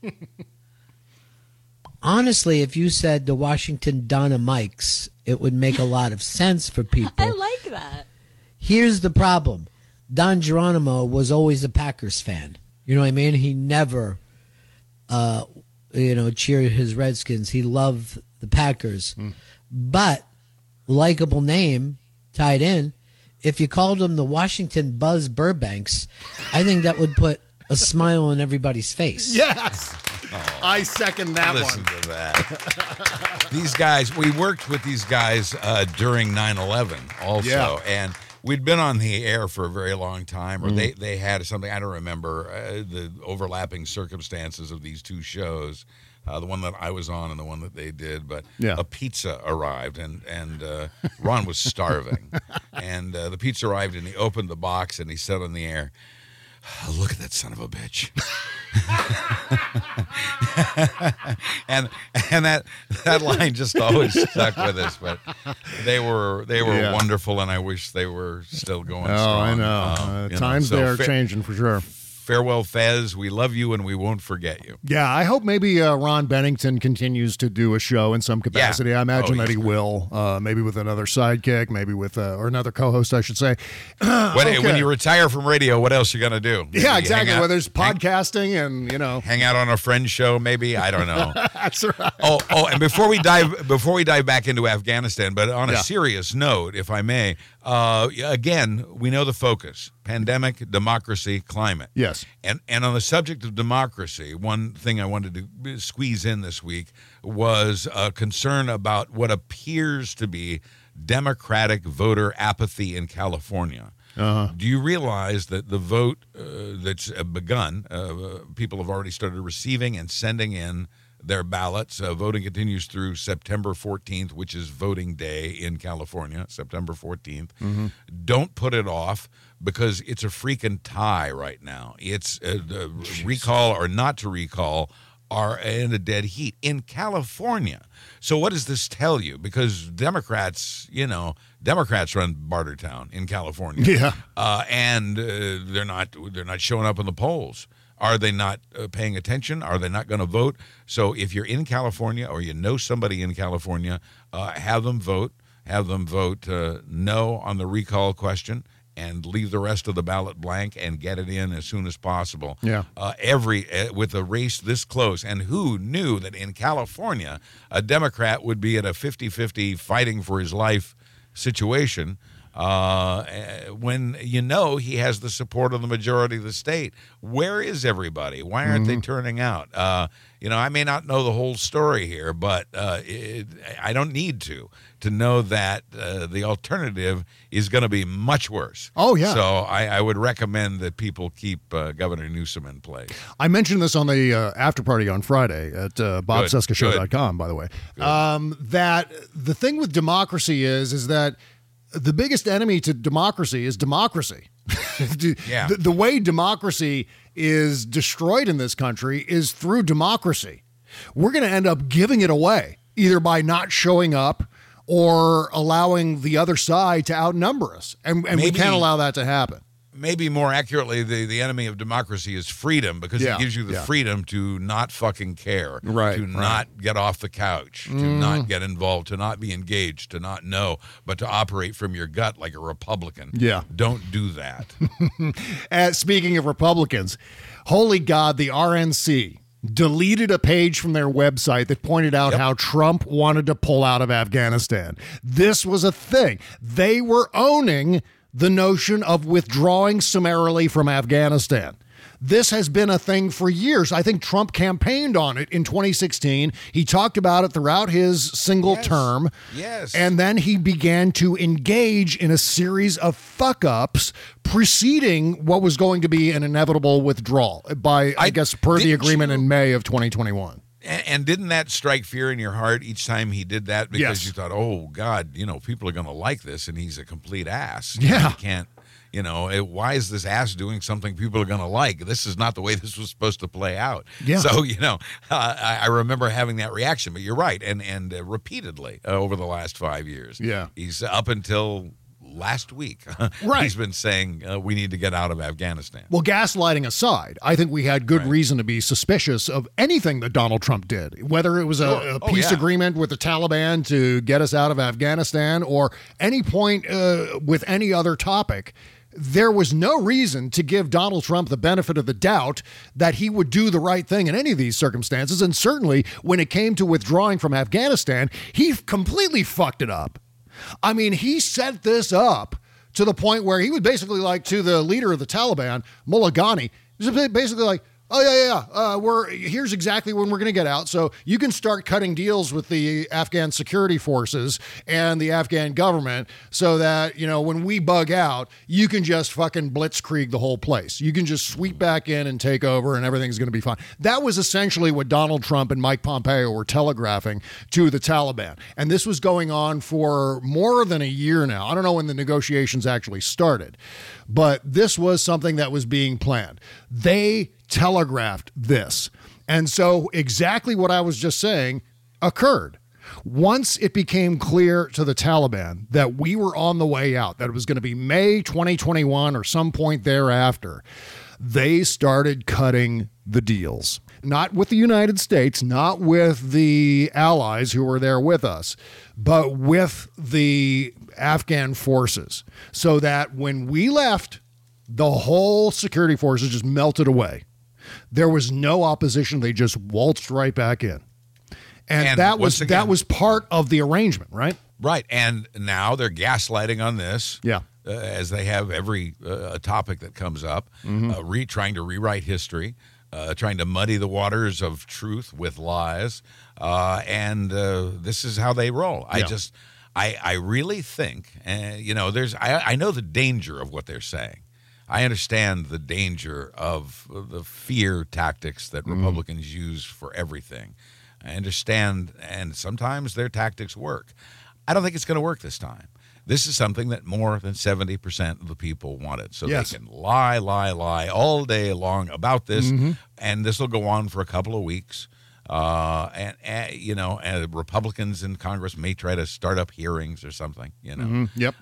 honestly, if you said the Washington Donna Mikes, it would make a lot of sense for people. I like that. Here's the problem. Don Geronimo was always a Packers fan. You know what I mean? He never, cheered his Redskins. He loved the Packers. But, likable name tied in, if you called him the Washington Buzz Burbanks, I think that would put a smile on everybody's face. Yes. I second that Listen to that. These guys, we worked with these guys during 9/11 also, and we'd been on the air for a very long time, or they had something, I don't remember, the overlapping circumstances of these two shows, the one that I was on and the one that they did, but a pizza arrived, and Ron was starving, and the pizza arrived, and he opened the box, and he said on the air, look at that son of a bitch. and that line just always stuck with us. But they were wonderful, and I wish they were still going strong. I know. Times they're changing for sure. Farewell, Fez. We love you, and we won't forget you. Yeah, I hope maybe Ron Bennington continues to do a show in some capacity. Yeah. I imagine that he will, maybe with another sidekick, maybe with or another co-host, I should say. When you retire from radio, what else you going to do? Maybe exactly. Well, there's podcasting and, hang out on a friend's show, maybe. I don't know. That's right. Oh, and before we dive back into Afghanistan, but on a serious note, if I may, again, we know the focus: pandemic, democracy, climate. Yes. And on the subject of democracy, one thing I wanted to squeeze in this week was a concern about what appears to be Democratic voter apathy in California. Do you realize that the vote that's begun, people have already started receiving and sending in their ballots? Voting continues through September 14th, which is voting day in California, September 14th. Don't put it off, because it's a freaking tie right now. It's recall or not to recall are in a dead heat in California. So what does this tell you? Because Democrats run Bartertown in California. And they're not showing up in the polls. Are they not paying attention? Are they not going to vote? So if you're in California or you know somebody in California, have them vote. Have them vote no on the recall question, and leave the rest of the ballot blank and get it in as soon as possible. With a race this close, and who knew that in California a Democrat would be at a 50-50 fighting for his life situation, when he has the support of the majority of the state? Where is everybody? Why aren't they turning out? I may not know the whole story here, but I don't need to know that the alternative is going to be much worse. Oh, yeah. So I would recommend that people keep Governor Newsom in place. I mentioned this on the after party on Friday at BobCescaShow.com, by the way, that the thing with democracy is that the biggest enemy to democracy is democracy. The way democracy is destroyed in this country is through democracy. We're going to end up giving it away, either by not showing up or allowing the other side to outnumber us. And we can't allow that to happen. maybe more accurately, the enemy of democracy is freedom, because it gives you the freedom to not fucking care, to not get off the couch, to not get involved, to not be engaged, to not know, but to operate from your gut like a Republican. Yeah. Don't do that. Speaking of Republicans, holy God, the RNC deleted a page from their website that pointed out how Trump wanted to pull out of Afghanistan. This was a thing. They were owning the notion of withdrawing summarily from Afghanistan. This has been a thing for years. I think Trump campaigned on it in 2016. He talked about it throughout his single term. Yes. And then he began to engage in a series of fuck-ups preceding what was going to be an inevitable withdrawal by, I guess, per the agreement in May of 2021. And didn't that strike fear in your heart each time he did that? Because you thought, oh, God, people are going to like this, and he's a complete ass. Yeah. He can't. Why is this ass doing something people are going to like? This is not the way this was supposed to play out. Yeah. So, I remember having that reaction, but you're right. And repeatedly over the last 5 years. Yeah. He's up until last week. Right. He's been saying we need to get out of Afghanistan. Well, gaslighting aside, I think we had good reason to be suspicious of anything that Donald Trump did, whether it was a peace agreement with the Taliban to get us out of Afghanistan or any point with any other topic. There was no reason to give Donald Trump the benefit of the doubt that he would do the right thing in any of these circumstances. And certainly when it came to withdrawing from Afghanistan, he completely fucked it up. I mean, he set this up to the point where he was basically like to the leader of the Taliban, Mullah Ghani, he was basically like, here's exactly when we're going to get out. So you can start cutting deals with the Afghan security forces and the Afghan government so that, when we bug out, you can just fucking blitzkrieg the whole place. You can just sweep back in and take over and everything's going to be fine. That was essentially what Donald Trump and Mike Pompeo were telegraphing to the Taliban. And this was going on for more than a year now. I don't know when the negotiations actually started, but this was something that was being planned. They telegraphed this. And so exactly what I was just saying occurred. Once it became clear to the Taliban that we were on the way out, that it was going to be May 2021 or some point thereafter, they started cutting the deals. Not with the United States, not with the allies who were there with us, but with the Afghan forces. So that when we left, the whole security forces just melted away. There was no opposition. They just waltzed right back in. And that was part of the arrangement, right? Right. And now they're gaslighting on this. Yeah. As they have every topic that comes up, trying to rewrite history, trying to muddy the waters of truth with lies. And this is how they roll. Yeah. I really think, I know the danger of what they're saying. I understand the danger of the fear tactics that Republicans use for everything. I understand, and sometimes their tactics work. I don't think it's going to work this time. This is something that more than 70% of the people wanted. So they can lie all day long about this, and this will go on for a couple of weeks. And Republicans in Congress may try to start up hearings or something, Yep.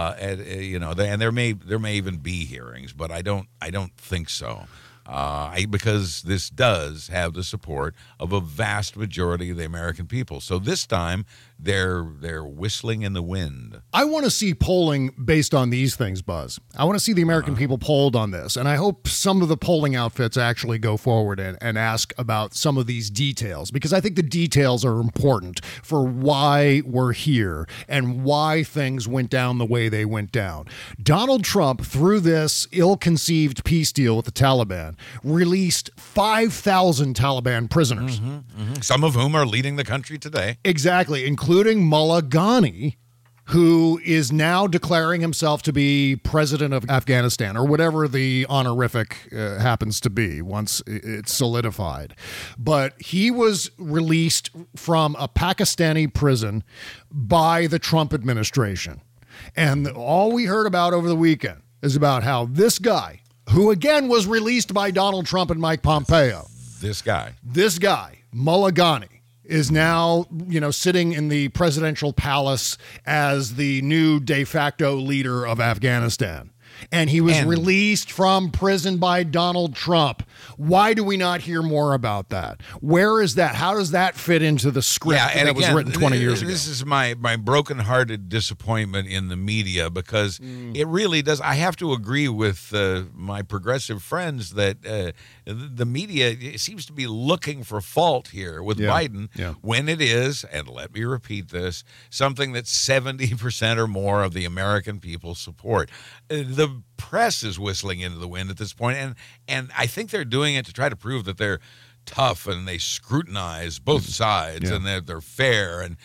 And there may even be hearings, but I don't think so. Because this does have the support of a vast majority of the American people. So this time they're whistling in the wind. I want to see polling based on these things, Buzz. I want to see the American people polled on this. And I hope some of the polling outfits actually go forward and ask about some of these details, because I think the details are important for why we're here and why things went down the way they went down. Donald Trump, through this ill-conceived peace deal with the Taliban, released 5,000 Taliban prisoners. Some of whom are leading the country today. Exactly, including Mullah Ghani, who is now declaring himself to be president of Afghanistan, or whatever the honorific happens to be once it's solidified. But he was released from a Pakistani prison by the Trump administration. And all we heard about over the weekend is about how this guy, who again was released by Donald Trump and Mike Pompeo. This guy, Mullah Ghani, is now, sitting in the presidential palace as the new de facto leader of Afghanistan. and he was released from prison by Donald Trump. Why do we not hear more about that? Where is that? How does that fit into the script that was written 20 years ago? This is my brokenhearted disappointment in the media, because it really does. I have to agree with my progressive friends that the media seems to be looking for fault here with Biden when it is, and let me repeat this, something that 70% or more of the American people support. The press is whistling into the wind at this point, and I think they're doing it to try to prove that they're tough and they scrutinize both sides and they're fair. And,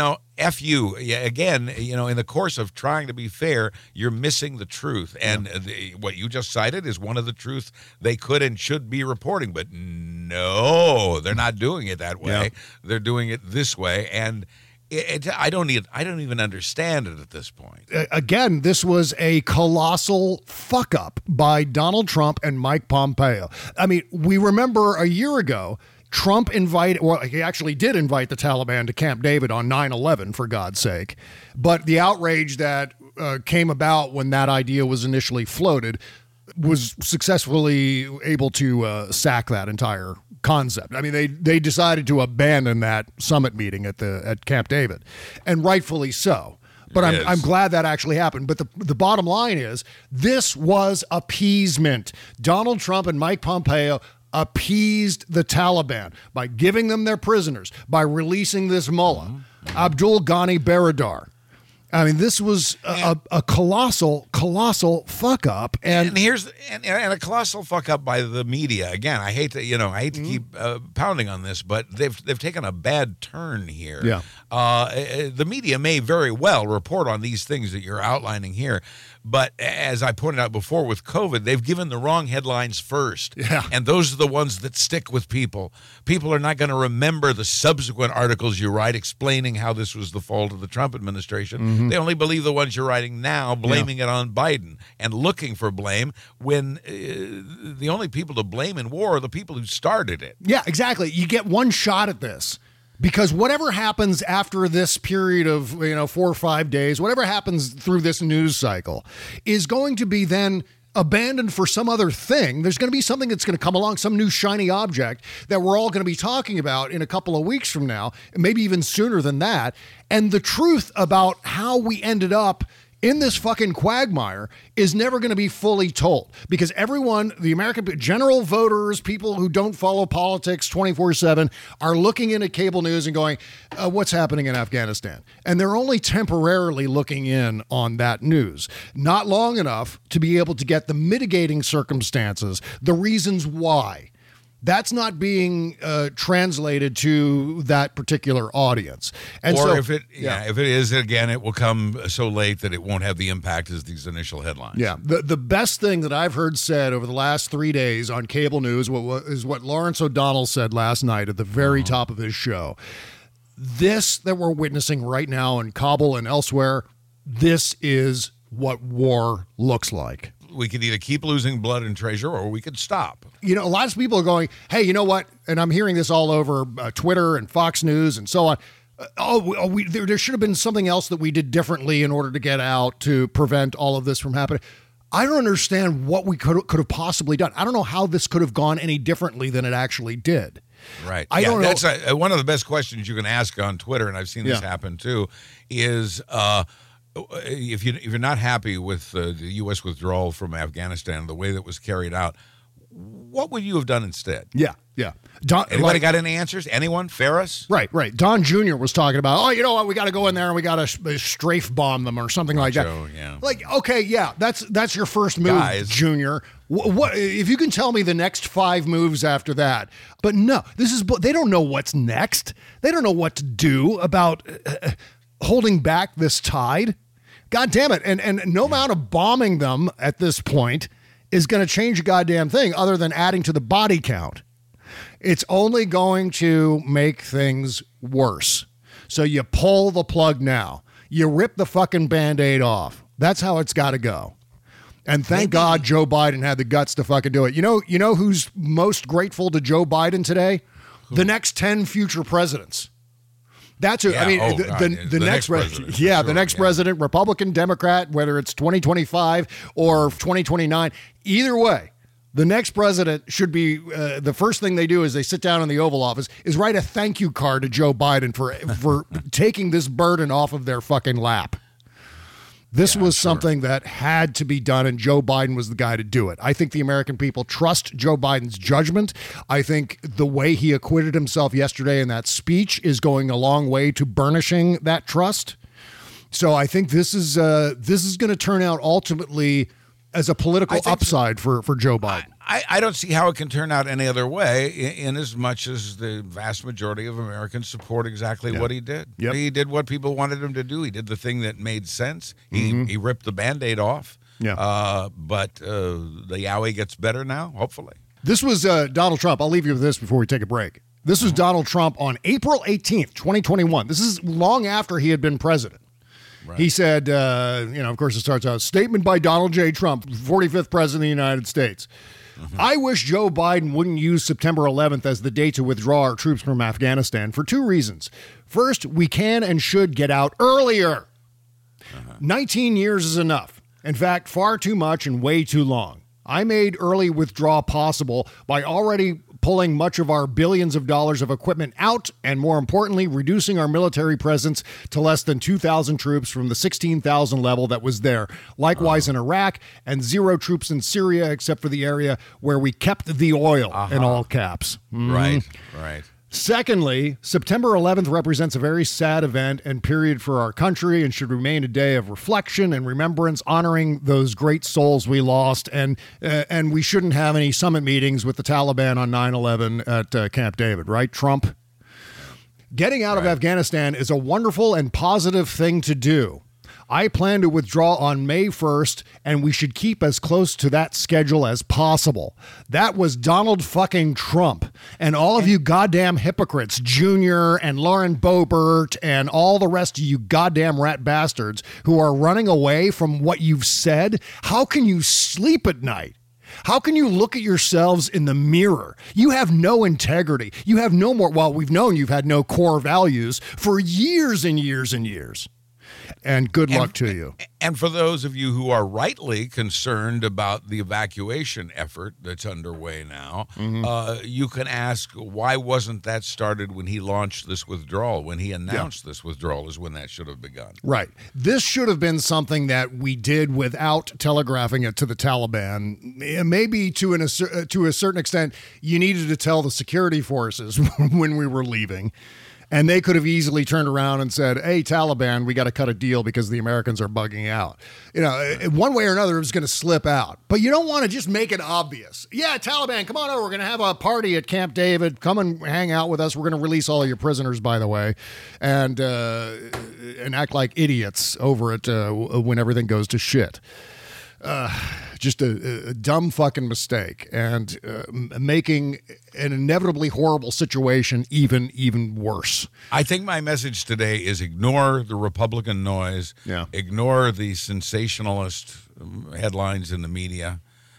F you. Again, in the course of trying to be fair, you're missing the truth. And what you just cited is one of the truths they could and should be reporting. But no, they're not doing it that way. They're doing it this way. And I don't even understand it at this point. Again, this was a colossal fuck up by Donald Trump and Mike Pompeo. I mean, we remember a year ago, Trump he actually did invite the Taliban to Camp David on 9/11, for God's sake. But the outrage that came about when that idea was initially floated was successfully able to sack that entire concept. I mean, they decided to abandon that summit meeting at Camp David, and rightfully so. But I'm glad that actually happened. But the bottom line is, this was appeasement. Donald Trump and Mike Pompeo appeased the Taliban by giving them their prisoners, by releasing this mullah, Abdul Ghani Baradar. I mean, this was a colossal fuck up, and a colossal fuck up by the media. Again, I hate to keep pounding on this, but they've taken a bad turn here. Yeah. The media may very well report on these things that you're outlining here, but as I pointed out before with COVID, they've given the wrong headlines first. Yeah. And those are the ones that stick with people. People are not going to remember the subsequent articles you write explaining how this was the fault of the Trump administration. They only believe the ones you're writing now, blaming it on Biden and looking for blame, when the only people to blame in war are the people who started it. Yeah, exactly. You get one shot at this. Because whatever happens after this period of 4 or 5 days, whatever happens through this news cycle is going to be then abandoned for some other thing. There's going to be something that's going to come along, some new shiny object that we're all going to be talking about in a couple of weeks from now, maybe even sooner than that. And the truth about how we ended up in this fucking quagmire is never going to be fully told, because everyone, the American general voters, people who don't follow politics 24/7, are looking into cable news and going, what's happening in Afghanistan? And they're only temporarily looking in on that news, not long enough to be able to get the mitigating circumstances, the reasons why. That's not being translated to that particular audience. And or if it is, again, it will come so late that it won't have the impact as these initial headlines. Yeah. The best thing that I've heard said over the last 3 days on cable news is what Lawrence O'Donnell said last night at the very top of his show. This that we're witnessing right now in Kabul and elsewhere, this is what war looks like. We could either keep losing blood and treasure, or we could stop. A lot of people are going, hey, you know what? And I'm hearing this all over Twitter and Fox News and so on. There should have been something else that we did differently in order to get out to prevent all of this from happening. I don't understand what we could have possibly done. I don't know how this could have gone any differently than it actually did. Right. I don't know. That's one of the best questions you can ask on Twitter, and I've seen this happen too, is if you're not happy with the U.S. withdrawal from Afghanistan, the way that was carried out, what would you have done instead? Yeah. Anybody got any answers? Anyone? Ferris? Right. Don Jr. was talking about, you know what, we got to go in there and we got to strafe bomb them or something like that. Yeah. Like, okay, yeah, that's your first move, Guys. Junior. What if you can tell me the next 5 moves after that? But no, they don't know what's next. They don't know what to do about holding back this tide. God damn it. And no amount of bombing them at this point is going to change a goddamn thing other than adding to the body count. It's only going to make things worse. So you pull the plug now. You rip the fucking Band-Aid off. That's how it's got to go. And thank God Joe Biden had the guts to fucking do it. You know who's most grateful to Joe Biden today? The next 10 future presidents. That's who, I mean, the next president. Yeah, the next president, Republican, Democrat, whether it's 2025 or 2029, either way. The next president should be, the first thing they do is they sit down in the Oval Office is write a thank you card to Joe Biden for taking this burden off of their fucking lap. This was something that had to be done, and Joe Biden was the guy to do it. I think the American people trust Joe Biden's judgment. I think the way he acquitted himself yesterday in that speech is going a long way to burnishing that trust. So I think this is going to turn out ultimately as a political upside for Joe Biden. I don't see how it can turn out any other way in as much as the vast majority of Americans support exactly what he did. Yep. He did what people wanted him to do. He did the thing that made sense. He ripped the Band-Aid off. Yeah. But the yowie gets better now, hopefully. This was Donald Trump. I'll leave you with this before we take a break. This was Donald Trump on April 18th, 2021. This is long after he had been president. Right. He said, of course, it starts out, statement by Donald J. Trump, 45th president of the United States. I wish Joe Biden wouldn't use September 11th as the date to withdraw our troops from Afghanistan for two reasons. First, we can and should get out earlier. 19 years is enough. In fact, far too much and way too long. I made early withdrawal possible by already pulling much of our billions of dollars of equipment out and, more importantly, reducing our military presence to less than 2,000 troops from the 16,000 level that was there. Likewise in Iraq, and 0 troops in Syria except for the area where we kept the oil, in all caps. Right. Secondly, September 11th represents a very sad event and period for our country and should remain a day of reflection and remembrance, honoring those great souls we lost. And we shouldn't have any summit meetings with the Taliban on 9/11 at Camp David, right, Trump? Getting out of Afghanistan is a wonderful and positive thing to do. I plan to withdraw on May 1st, and we should keep as close to that schedule as possible. That was Donald fucking Trump. And all of you goddamn hypocrites, Junior and Lauren Boebert and all the rest of you goddamn rat bastards who are running away from what you've said, how can you sleep at night? How can you look at yourselves in the mirror? You have no integrity. You have no more, well, we've known you've had no core values for years and years and years. And good luck to you. And for those of you who are rightly concerned about the evacuation effort that's underway now, you can ask, why wasn't that started when he launched this withdrawal? When he announced this withdrawal is when that should have begun. Right. This should have been something that we did without telegraphing it to the Taliban. Maybe to a certain extent, you needed to tell the security forces when we were leaving. And they could have easily turned around and said, hey, Taliban, we got to cut a deal because the Americans are bugging out. You know, one way or another, it was going to slip out. But you don't want to just make it obvious. Yeah, Taliban, come on over. We're going to have a party at Camp David. Come and hang out with us. We're going to release all of your prisoners, by the way, and act like idiots over it when everything goes to shit. Just a dumb fucking mistake and making an inevitably horrible situation even worse. I think my message today is ignore the Republican noise, ignore the sensationalist headlines in the media,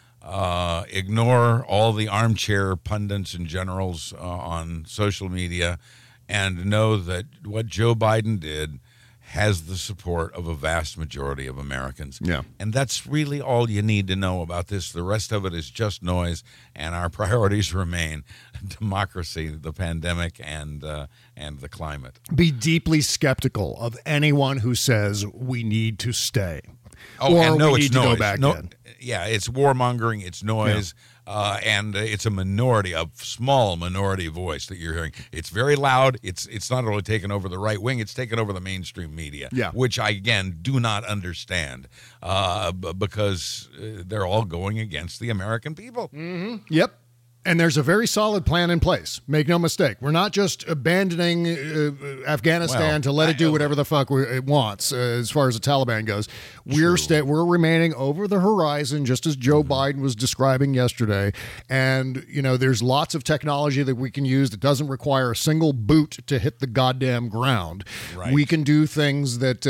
ignore all the armchair pundits and generals on social media, and know that what Joe Biden did has the support of a vast majority of Americans. Yeah. And that's really all you need to know about this. The rest of it is just noise, and our priorities remain democracy, the pandemic, and the climate. Be deeply skeptical of anyone who says we need to stay. Oh, or and no, we it's need to noise. go back no, in. Yeah, it's warmongering, it's noise, and it's a minority, a small minority voice that you're hearing. It's very loud. It's not only taken over the right wing, it's taken over the mainstream media, which I, again, do not understand because they're all going against the American people. Mm-hmm. Yep. And there's a very solid plan in place. Make no mistake. We're not just abandoning Afghanistan to let it do whatever the fuck it wants as far as the Taliban goes. We're remaining over the horizon, just as Joe Biden was describing yesterday. And, you know, there's lots of technology that we can use that doesn't require a single boot to hit the goddamn ground. Right. We can do things that,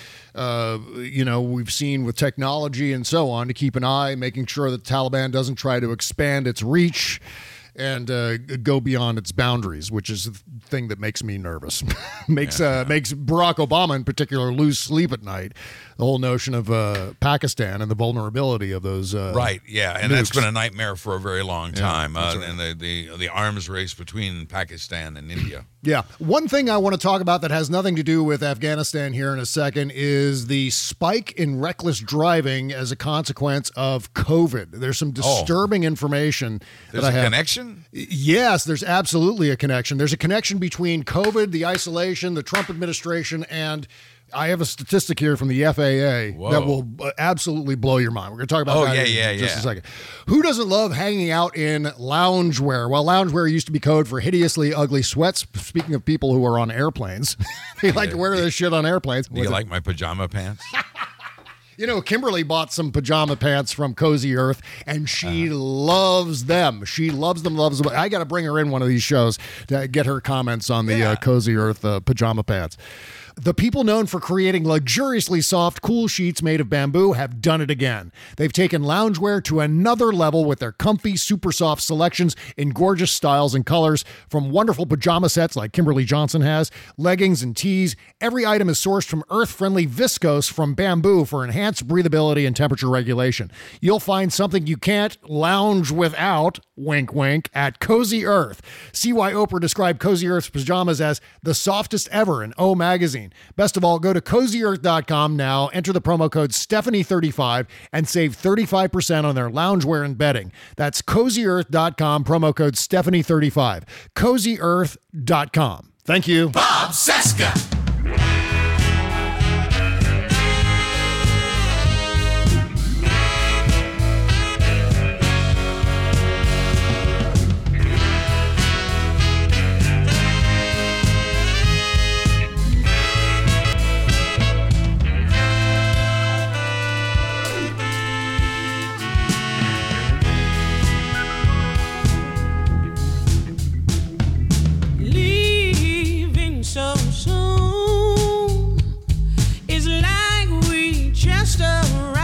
we've seen with technology and so on to keep an eye, making sure that the Taliban doesn't try to expand its reach. and go beyond its boundaries, which is the thing that makes me nervous. makes Barack Obama in particular lose sleep at night. The whole notion of Pakistan and the vulnerability of those right, yeah, and nukes. that's been a nightmare for a very long time. that's right. And the arms race between Pakistan and India. Yeah. One thing I want to talk about that has nothing to do with Afghanistan here in a second is the spike in reckless driving as a consequence of COVID. There's some disturbing information There's that I a have. connection? Yes, there's absolutely a connection. There's a connection between COVID, the isolation, the Trump administration, and I have a statistic here from the FAA that will absolutely blow your mind. We're going to talk about that in just a second. Who doesn't love hanging out in loungewear? Well, loungewear used to be code for hideously ugly sweats. Speaking of people who are on airplanes, they like to wear this shit on airplanes. Do you like my pajama pants? You know, Kimberly bought some pajama pants from Cozy Earth, and she loves them. She loves them. I got to bring her in one of these shows to get her comments on the Cozy Earth pajama pants. The people known for creating luxuriously soft, cool sheets made of bamboo have done it again. They've taken loungewear to another level with their comfy, super soft selections in gorgeous styles and colors, from wonderful pajama sets like Kimberly Johnson has, leggings and tees. Every item is sourced from earth-friendly viscose from bamboo for enhanced breathability and temperature regulation. You'll find something you can't lounge without, wink wink, at Cozy Earth. See why Oprah described Cozy Earth's pajamas as the softest ever in O Magazine. Best of all, go to CozyEarth.com now, enter the promo code Stephanie35, and save 35% on their loungewear and bedding. That's CozyEarth.com, promo code Stephanie35. CozyEarth.com. Thank you. Bob Cesca. So soon is like we just arrived.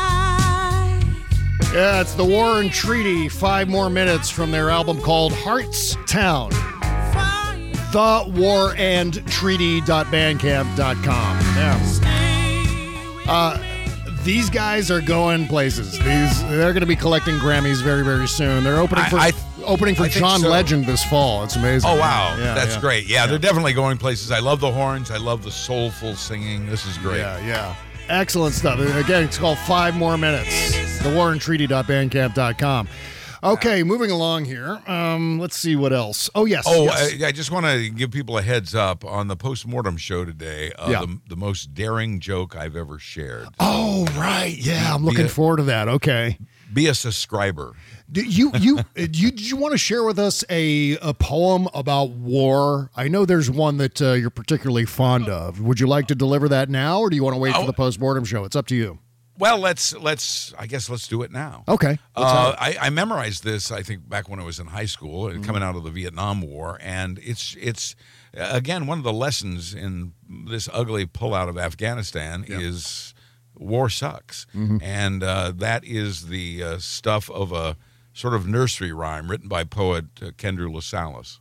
Yeah, it's the War and Treaty. 5 more minutes from their album called Hearts Town. thewarandtreaty.bandcamp.com. Yeah. These guys are going places. They're going to be collecting Grammys very, very soon. They're opening for John Legend this fall. It's amazing. Oh, wow. Yeah, That's great. Yeah, they're definitely going places. I love the horns. I love the soulful singing. This is great. Yeah. Excellent stuff. Again, it's called 5 More Minutes. thewarandtreaty.bandcamp.com. Okay, moving along here. Let's see what else. Oh, yes. I just want to give people a heads up on the postmortem show today. The most daring joke I've ever shared. Oh, right. Yeah, I'm looking forward to that. Okay. Be a subscriber. Did you want to share with us a poem about war? I know there's one that you're particularly fond of. Would you like to deliver that now, or do you want to wait for the postmortem show? It's up to you. Well, let's do it now. Okay. I memorized this, I think, back when I was in high school, coming out of the Vietnam War, and it's again, one of the lessons in this ugly pullout of Afghanistan is war sucks. And that is the stuff of a sort of nursery rhyme written by poet Kendra Lascelles.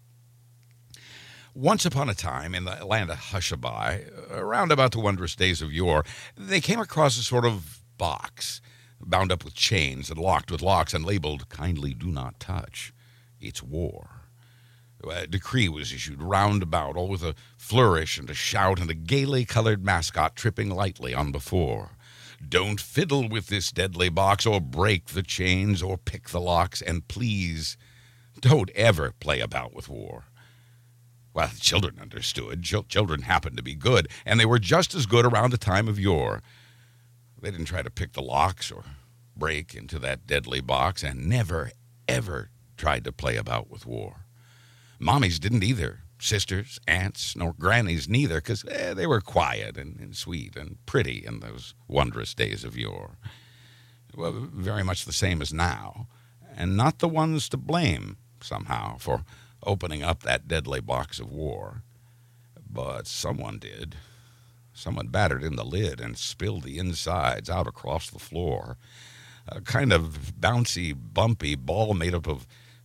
Once upon a time, in the land of Hushabye, around about the wondrous days of yore, they came across a sort of box bound up with chains and locked with locks and labeled, "Kindly do not touch. It's war." A decree was issued round about, all with a flourish and a shout and a gaily colored mascot tripping lightly on before. "Don't fiddle with this deadly box, or break the chains, or pick the locks, and please don't ever play about with war." Well, the children understood. Children happened to be good, and they were just as good around the time of yore. They didn't try to pick the locks or break into that deadly box, and never, ever tried to play about with war. Mommies didn't either. Sisters, aunts, nor grannies neither, because they were quiet and sweet and pretty in those wondrous days of yore. Well, very much the same as now, and not the ones to blame, somehow, for opening up that deadly box of war. But someone did. Someone battered in the lid and spilled the insides out across the floor. A kind of bouncy, bumpy ball made up of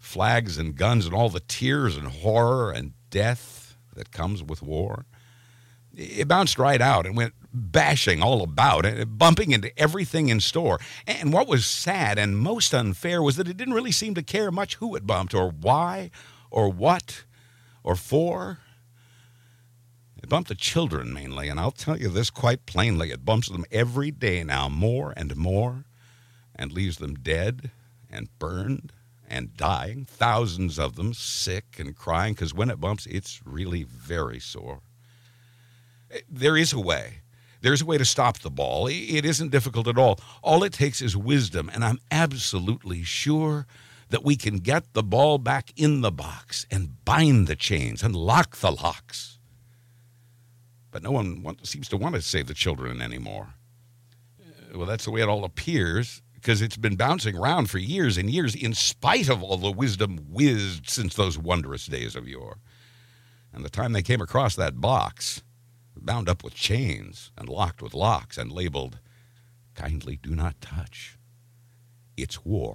flags and guns and all the tears and horror and death that comes with war. It bounced right out and went bashing all about and bumping into everything in store. And what was sad and most unfair was that it didn't really seem to care much who it bumped or why or what or for. It bumped the children mainly, and I'll tell you this quite plainly. It bumps them every day now, more and more, and leaves them dead and burned and dying, thousands of them sick and crying, because when it bumps, it's really very sore. There is a way. There's a way to stop the ball. It isn't difficult at all. All it takes is wisdom, and I'm absolutely sure that we can get the ball back in the box and bind the chains and lock the locks. But no one seems to want to save the children anymore. Well, that's the way it all appears, because it's been bouncing around for years and years in spite of all the wisdom whizzed since those wondrous days of yore. And the time they came across that box, bound up with chains and locked with locks and labeled, "Kindly do not touch. It's war."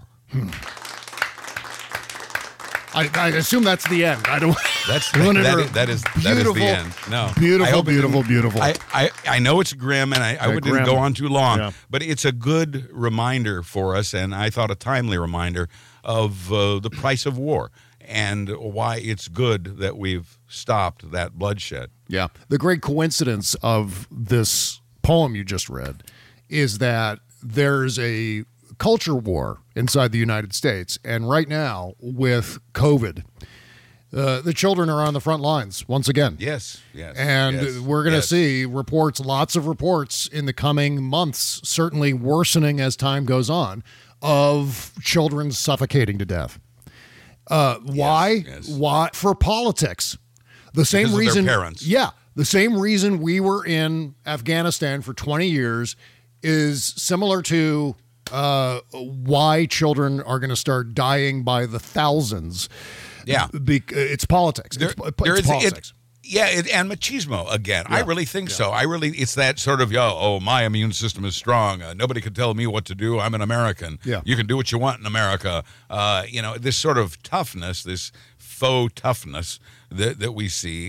I assume that's the end. I don't. That is the end. No, Beautiful. I know it's grim, and I wouldn't grim. go on too long, Yeah. but it's a good reminder for us, and I thought a timely reminder of the price of war and why it's good that we've stopped that bloodshed. Yeah. The great coincidence of this poem you just read is that there's a culture war inside the United States. And right now, with COVID, the children are on the front lines once again. Yes. And we're going to see lots of reports in the coming months, certainly worsening as time goes on, of children suffocating to death. Why? Yes. Why? For politics. The same Because of reason. their parents. Yeah. The same reason we were in Afghanistan for 20 years is similar to why children are going to start dying by the thousands. Yeah. It's politics. It's politics. And machismo again. I really think so. It's that sort of, my immune system is strong. Nobody can tell me what to do. I'm an American. Yeah. You can do what you want in America. This sort of toughness, this faux toughness that we see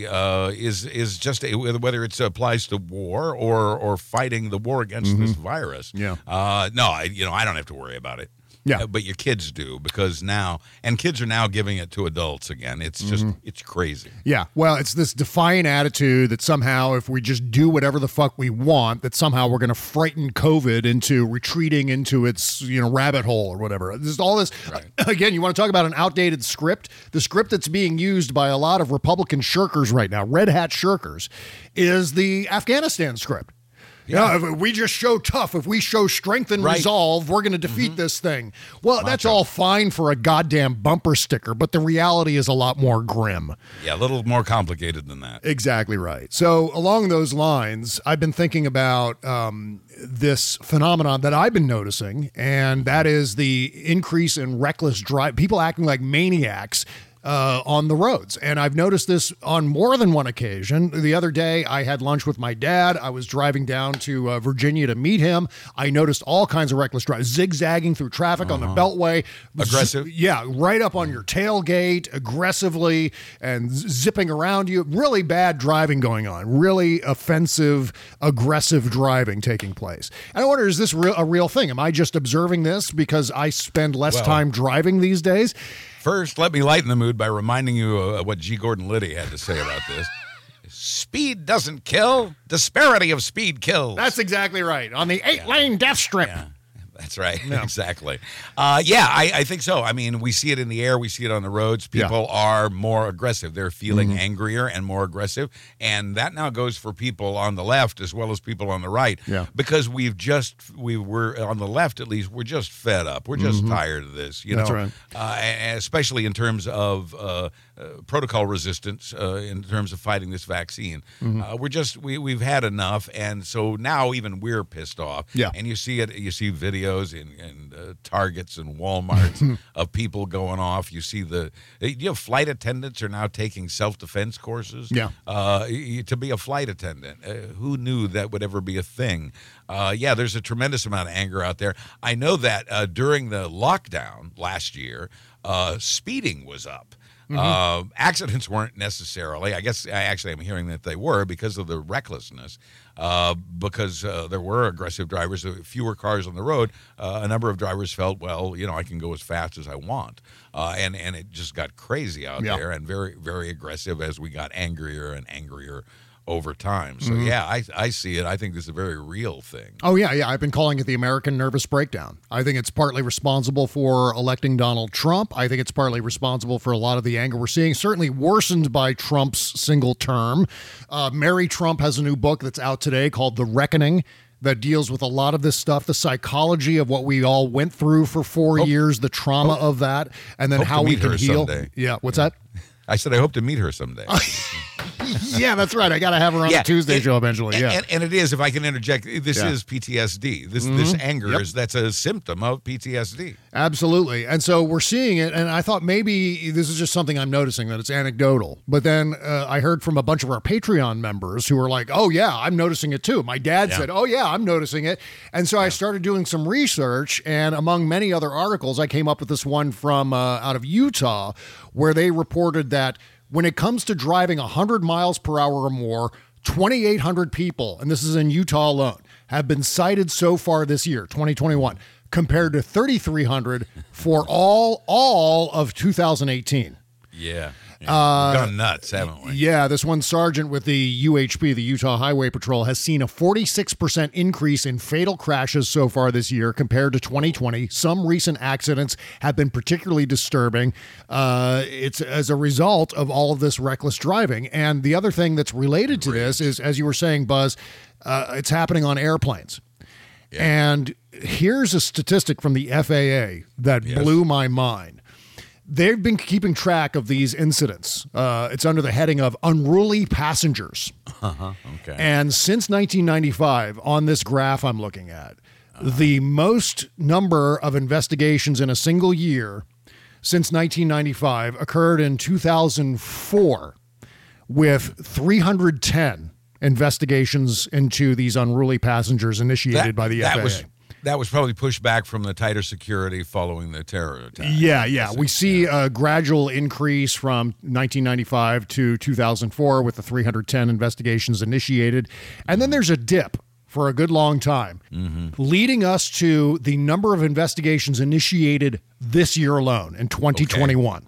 is just whether it applies to war or fighting the war against this virus. Yeah. I don't have to worry about it. Yeah. But your kids do, because kids are now giving it to adults again. It's just, it's crazy. Yeah. Well, it's this defiant attitude that somehow if we just do whatever the fuck we want, that somehow we're going to frighten COVID into retreating into its, rabbit hole or whatever. There's all this. Right. Again, you want to talk about an outdated script? The script that's being used by a lot of Republican shirkers right now, red hat shirkers, is the Afghanistan script. Yeah, if we just show tough, if we show strength and resolve, we're going to defeat this thing. Well, that's all fine for a goddamn bumper sticker, but the reality is a lot more grim. Yeah, a little more complicated than that. Exactly right. So along those lines, I've been thinking about this phenomenon that I've been noticing, and that is the increase in reckless drive, people acting like maniacs on the roads. And I've noticed this on more than one occasion. The other day, I had lunch with my dad. I was driving down to Virginia to meet him. I noticed all kinds of reckless drive, zigzagging through traffic on the Beltway. Aggressive? Yeah, right up on your tailgate, aggressively, and zipping around you. Really bad driving going on. Really offensive, aggressive driving taking place. And I wonder, is this a real thing? Am I just observing this because I spend less time driving these days? First, let me lighten the mood by reminding you what G. Gordon Liddy had to say about this. Speed doesn't kill. Disparity of speed kills. That's exactly right. On the 8-lane death strip. Yeah. That's right. No. Exactly. I think so. I mean, we see it in the air. We see it on the roads. People are more aggressive. They're feeling angrier and more aggressive. And that now goes for people on the left as well as people on the right. Yeah. Because we were on the left, at least, we're just fed up. We're just tired of this. That's right. And especially in terms of protocol resistance, in terms of fighting this vaccine. We've had enough. And so now even we're pissed off. Yeah. And you see videos in Targets and Walmarts of people going off. You see flight attendants are now taking self-defense courses. Yeah. To be a flight attendant. Who knew that would ever be a thing? There's a tremendous amount of anger out there. I know that during the lockdown last year, speeding was up. Accidents weren't necessarily. I guess I'm hearing that they were because of the recklessness, because there were aggressive drivers, fewer cars on the road. A number of drivers felt, well, I can go as fast as I want, and it just got crazy out there and very, very aggressive as we got angrier and angrier over time. So, I see it. I think this is a very real thing. Oh, yeah. I've been calling it the American nervous breakdown. I think it's partly responsible for electing Donald Trump. I think it's partly responsible for a lot of the anger we're seeing, certainly worsened by Trump's single term. Mary Trump has a new book that's out today called The Reckoning that deals with a lot of this stuff, the psychology of what we all went through for 4 years, the trauma of that, and then how we can heal. Someday. Yeah, what's that? I said I hope to meet her someday. Yeah, that's right. I got to have her on the Tuesday show eventually. Yeah, and it is. If I can interject, this is PTSD. This anger that's a symptom of PTSD. Absolutely. And so we're seeing it, and I thought maybe this is just something I'm noticing, that it's anecdotal. But then I heard from a bunch of our Patreon members who were like, "Oh yeah, I'm noticing it too." My dad said, "Oh yeah, I'm noticing it." And so I started doing some research, and among many other articles, I came up with this one from out of Utah, where they reported that when it comes to driving 100 miles per hour or more, 2,800 people, and this is in Utah alone, have been cited so far this year, 2021, compared to 3,300 for all of 2018. Yeah. We've gone nuts, haven't we? Yeah, this one sergeant with the UHP, the Utah Highway Patrol, has seen a 46% increase in fatal crashes so far this year compared to 2020. Some recent accidents have been particularly disturbing. It's as a result of all of this reckless driving. And the other thing that's related to this is, as you were saying, Buzz, it's happening on airplanes. Yeah. And here's a statistic from the FAA that blew my mind. They've been keeping track of these incidents. It's under the heading of unruly passengers. Okay. And since 1995, on this graph I'm looking at, the most number of investigations in a single year since 1995 occurred in 2004 with 310 investigations into these unruly passengers initiated by the FAA. That was probably pushed back from the tighter security following the terror attack. Yeah. We see a gradual increase from 1995 to 2004 with the 310 investigations initiated. And then there's a dip for a good long time, leading us to the number of investigations initiated this year alone in 2021.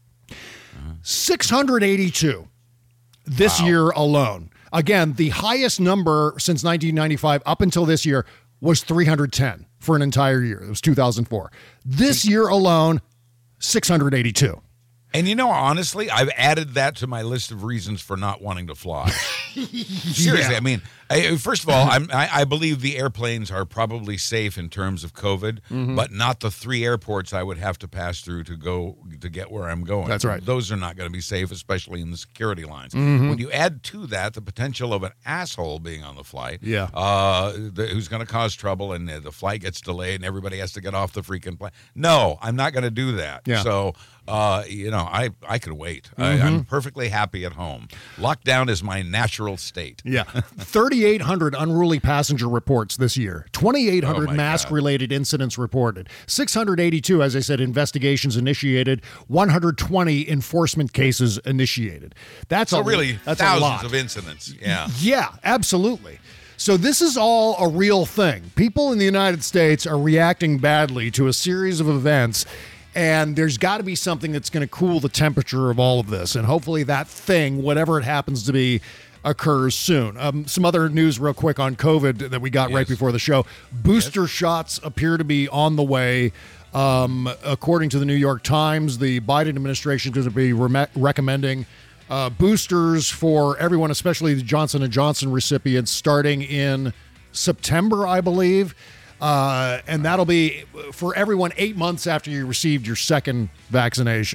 682 this year alone. Again, the highest number since 1995 up until this year was 310 for an entire year. It was 2004. This year alone, 682. And honestly, I've added that to my list of reasons for not wanting to fly. Seriously, I mean, first of all, I believe the airplanes are probably safe in terms of COVID, but not the 3 airports I would have to pass through to get where I'm going. That's right. Those are not going to be safe, especially in the security lines. When you add to that the potential of an asshole being on the flight, who's going to cause trouble, and the flight gets delayed, and everybody has to get off the freaking plane. No, I'm not going to do that. Yeah. So, I could wait. I'm perfectly happy at home. Lockdown is my natural state. Yeah. 3,800 unruly passenger reports this year. 2,800 mask-related incidents reported. 682, as I said, investigations initiated. 120 enforcement cases initiated. That's really that's thousands a lot of incidents. Yeah. Yeah, absolutely. So this is all a real thing. People in the United States are reacting badly to a series of events, and there's got to be something that's going to cool the temperature of all of this. And hopefully that thing, whatever it happens to be, occurs soon. Some other news real quick on COVID that we got right before the show. Booster shots appear to be on the way. According to the New York Times, the Biden administration is going to be recommending boosters for everyone, especially the Johnson & Johnson recipients, starting in September, I believe. And that'll be for everyone 8 months after you received your second vaccination.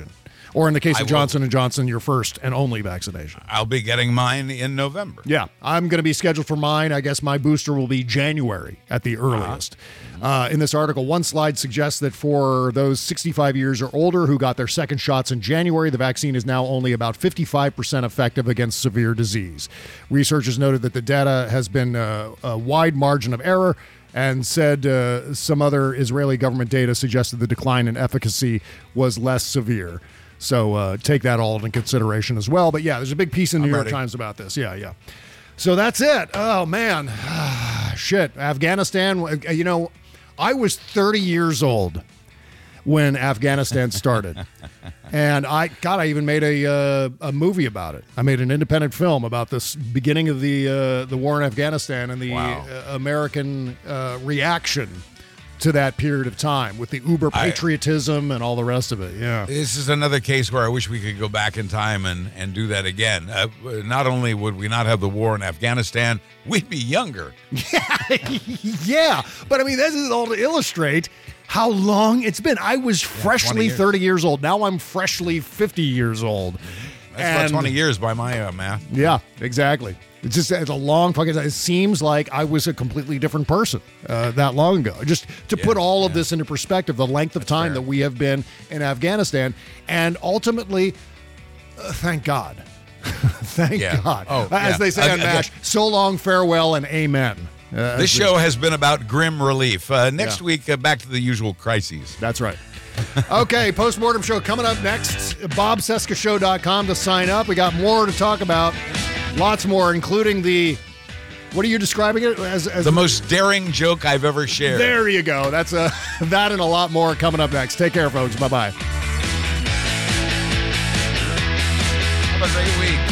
Or in the case I of Johnson & Johnson, your first and only vaccination. I'll be getting mine in November. Yeah, I'm going to be scheduled for mine. I guess my booster will be January at the earliest. In this article, one slide suggests that for those 65 years or older who got their second shots in January, the vaccine is now only about 55% effective against severe disease. Researchers noted that the data has been a wide margin of error and said some other Israeli government data suggested the decline in efficacy was less severe. So take that all into consideration as well. But yeah, there's a big piece in the New York Times about this. Yeah. So that's it. Oh, man. Shit. Afghanistan, you know, I was 30 years old when Afghanistan started. And I even made a movie about it. I made an independent film about this beginning of the war in Afghanistan and the American reaction to that period of time with the uber patriotism and all the rest of it. Yeah. This is another case where I wish we could go back in time and do that again. Not only would we not have the war in Afghanistan, we'd be younger. Yeah. But I mean, this is all to illustrate how long it's been. I was freshly 30 years old. Now I'm freshly 50 years old. That's about 20 years by my math. Yeah, exactly. It's a long fucking time. It seems like I was a completely different person that long ago. Just to put all of this into perspective, the length of time that we have been in Afghanistan, and ultimately, thank God. Thank God. As they say on MASH, so long, farewell, and amen. This show has been about grim relief. Next week, back to the usual crises. That's right. Okay, Postmortem Show coming up next. BobCescaShow.com to sign up. We got more to talk about. Lots more, including what are you describing it as? The most daring joke I've ever shared. There you go. That's that and a lot more coming up next. Take care, folks. Bye-bye. Have a great week.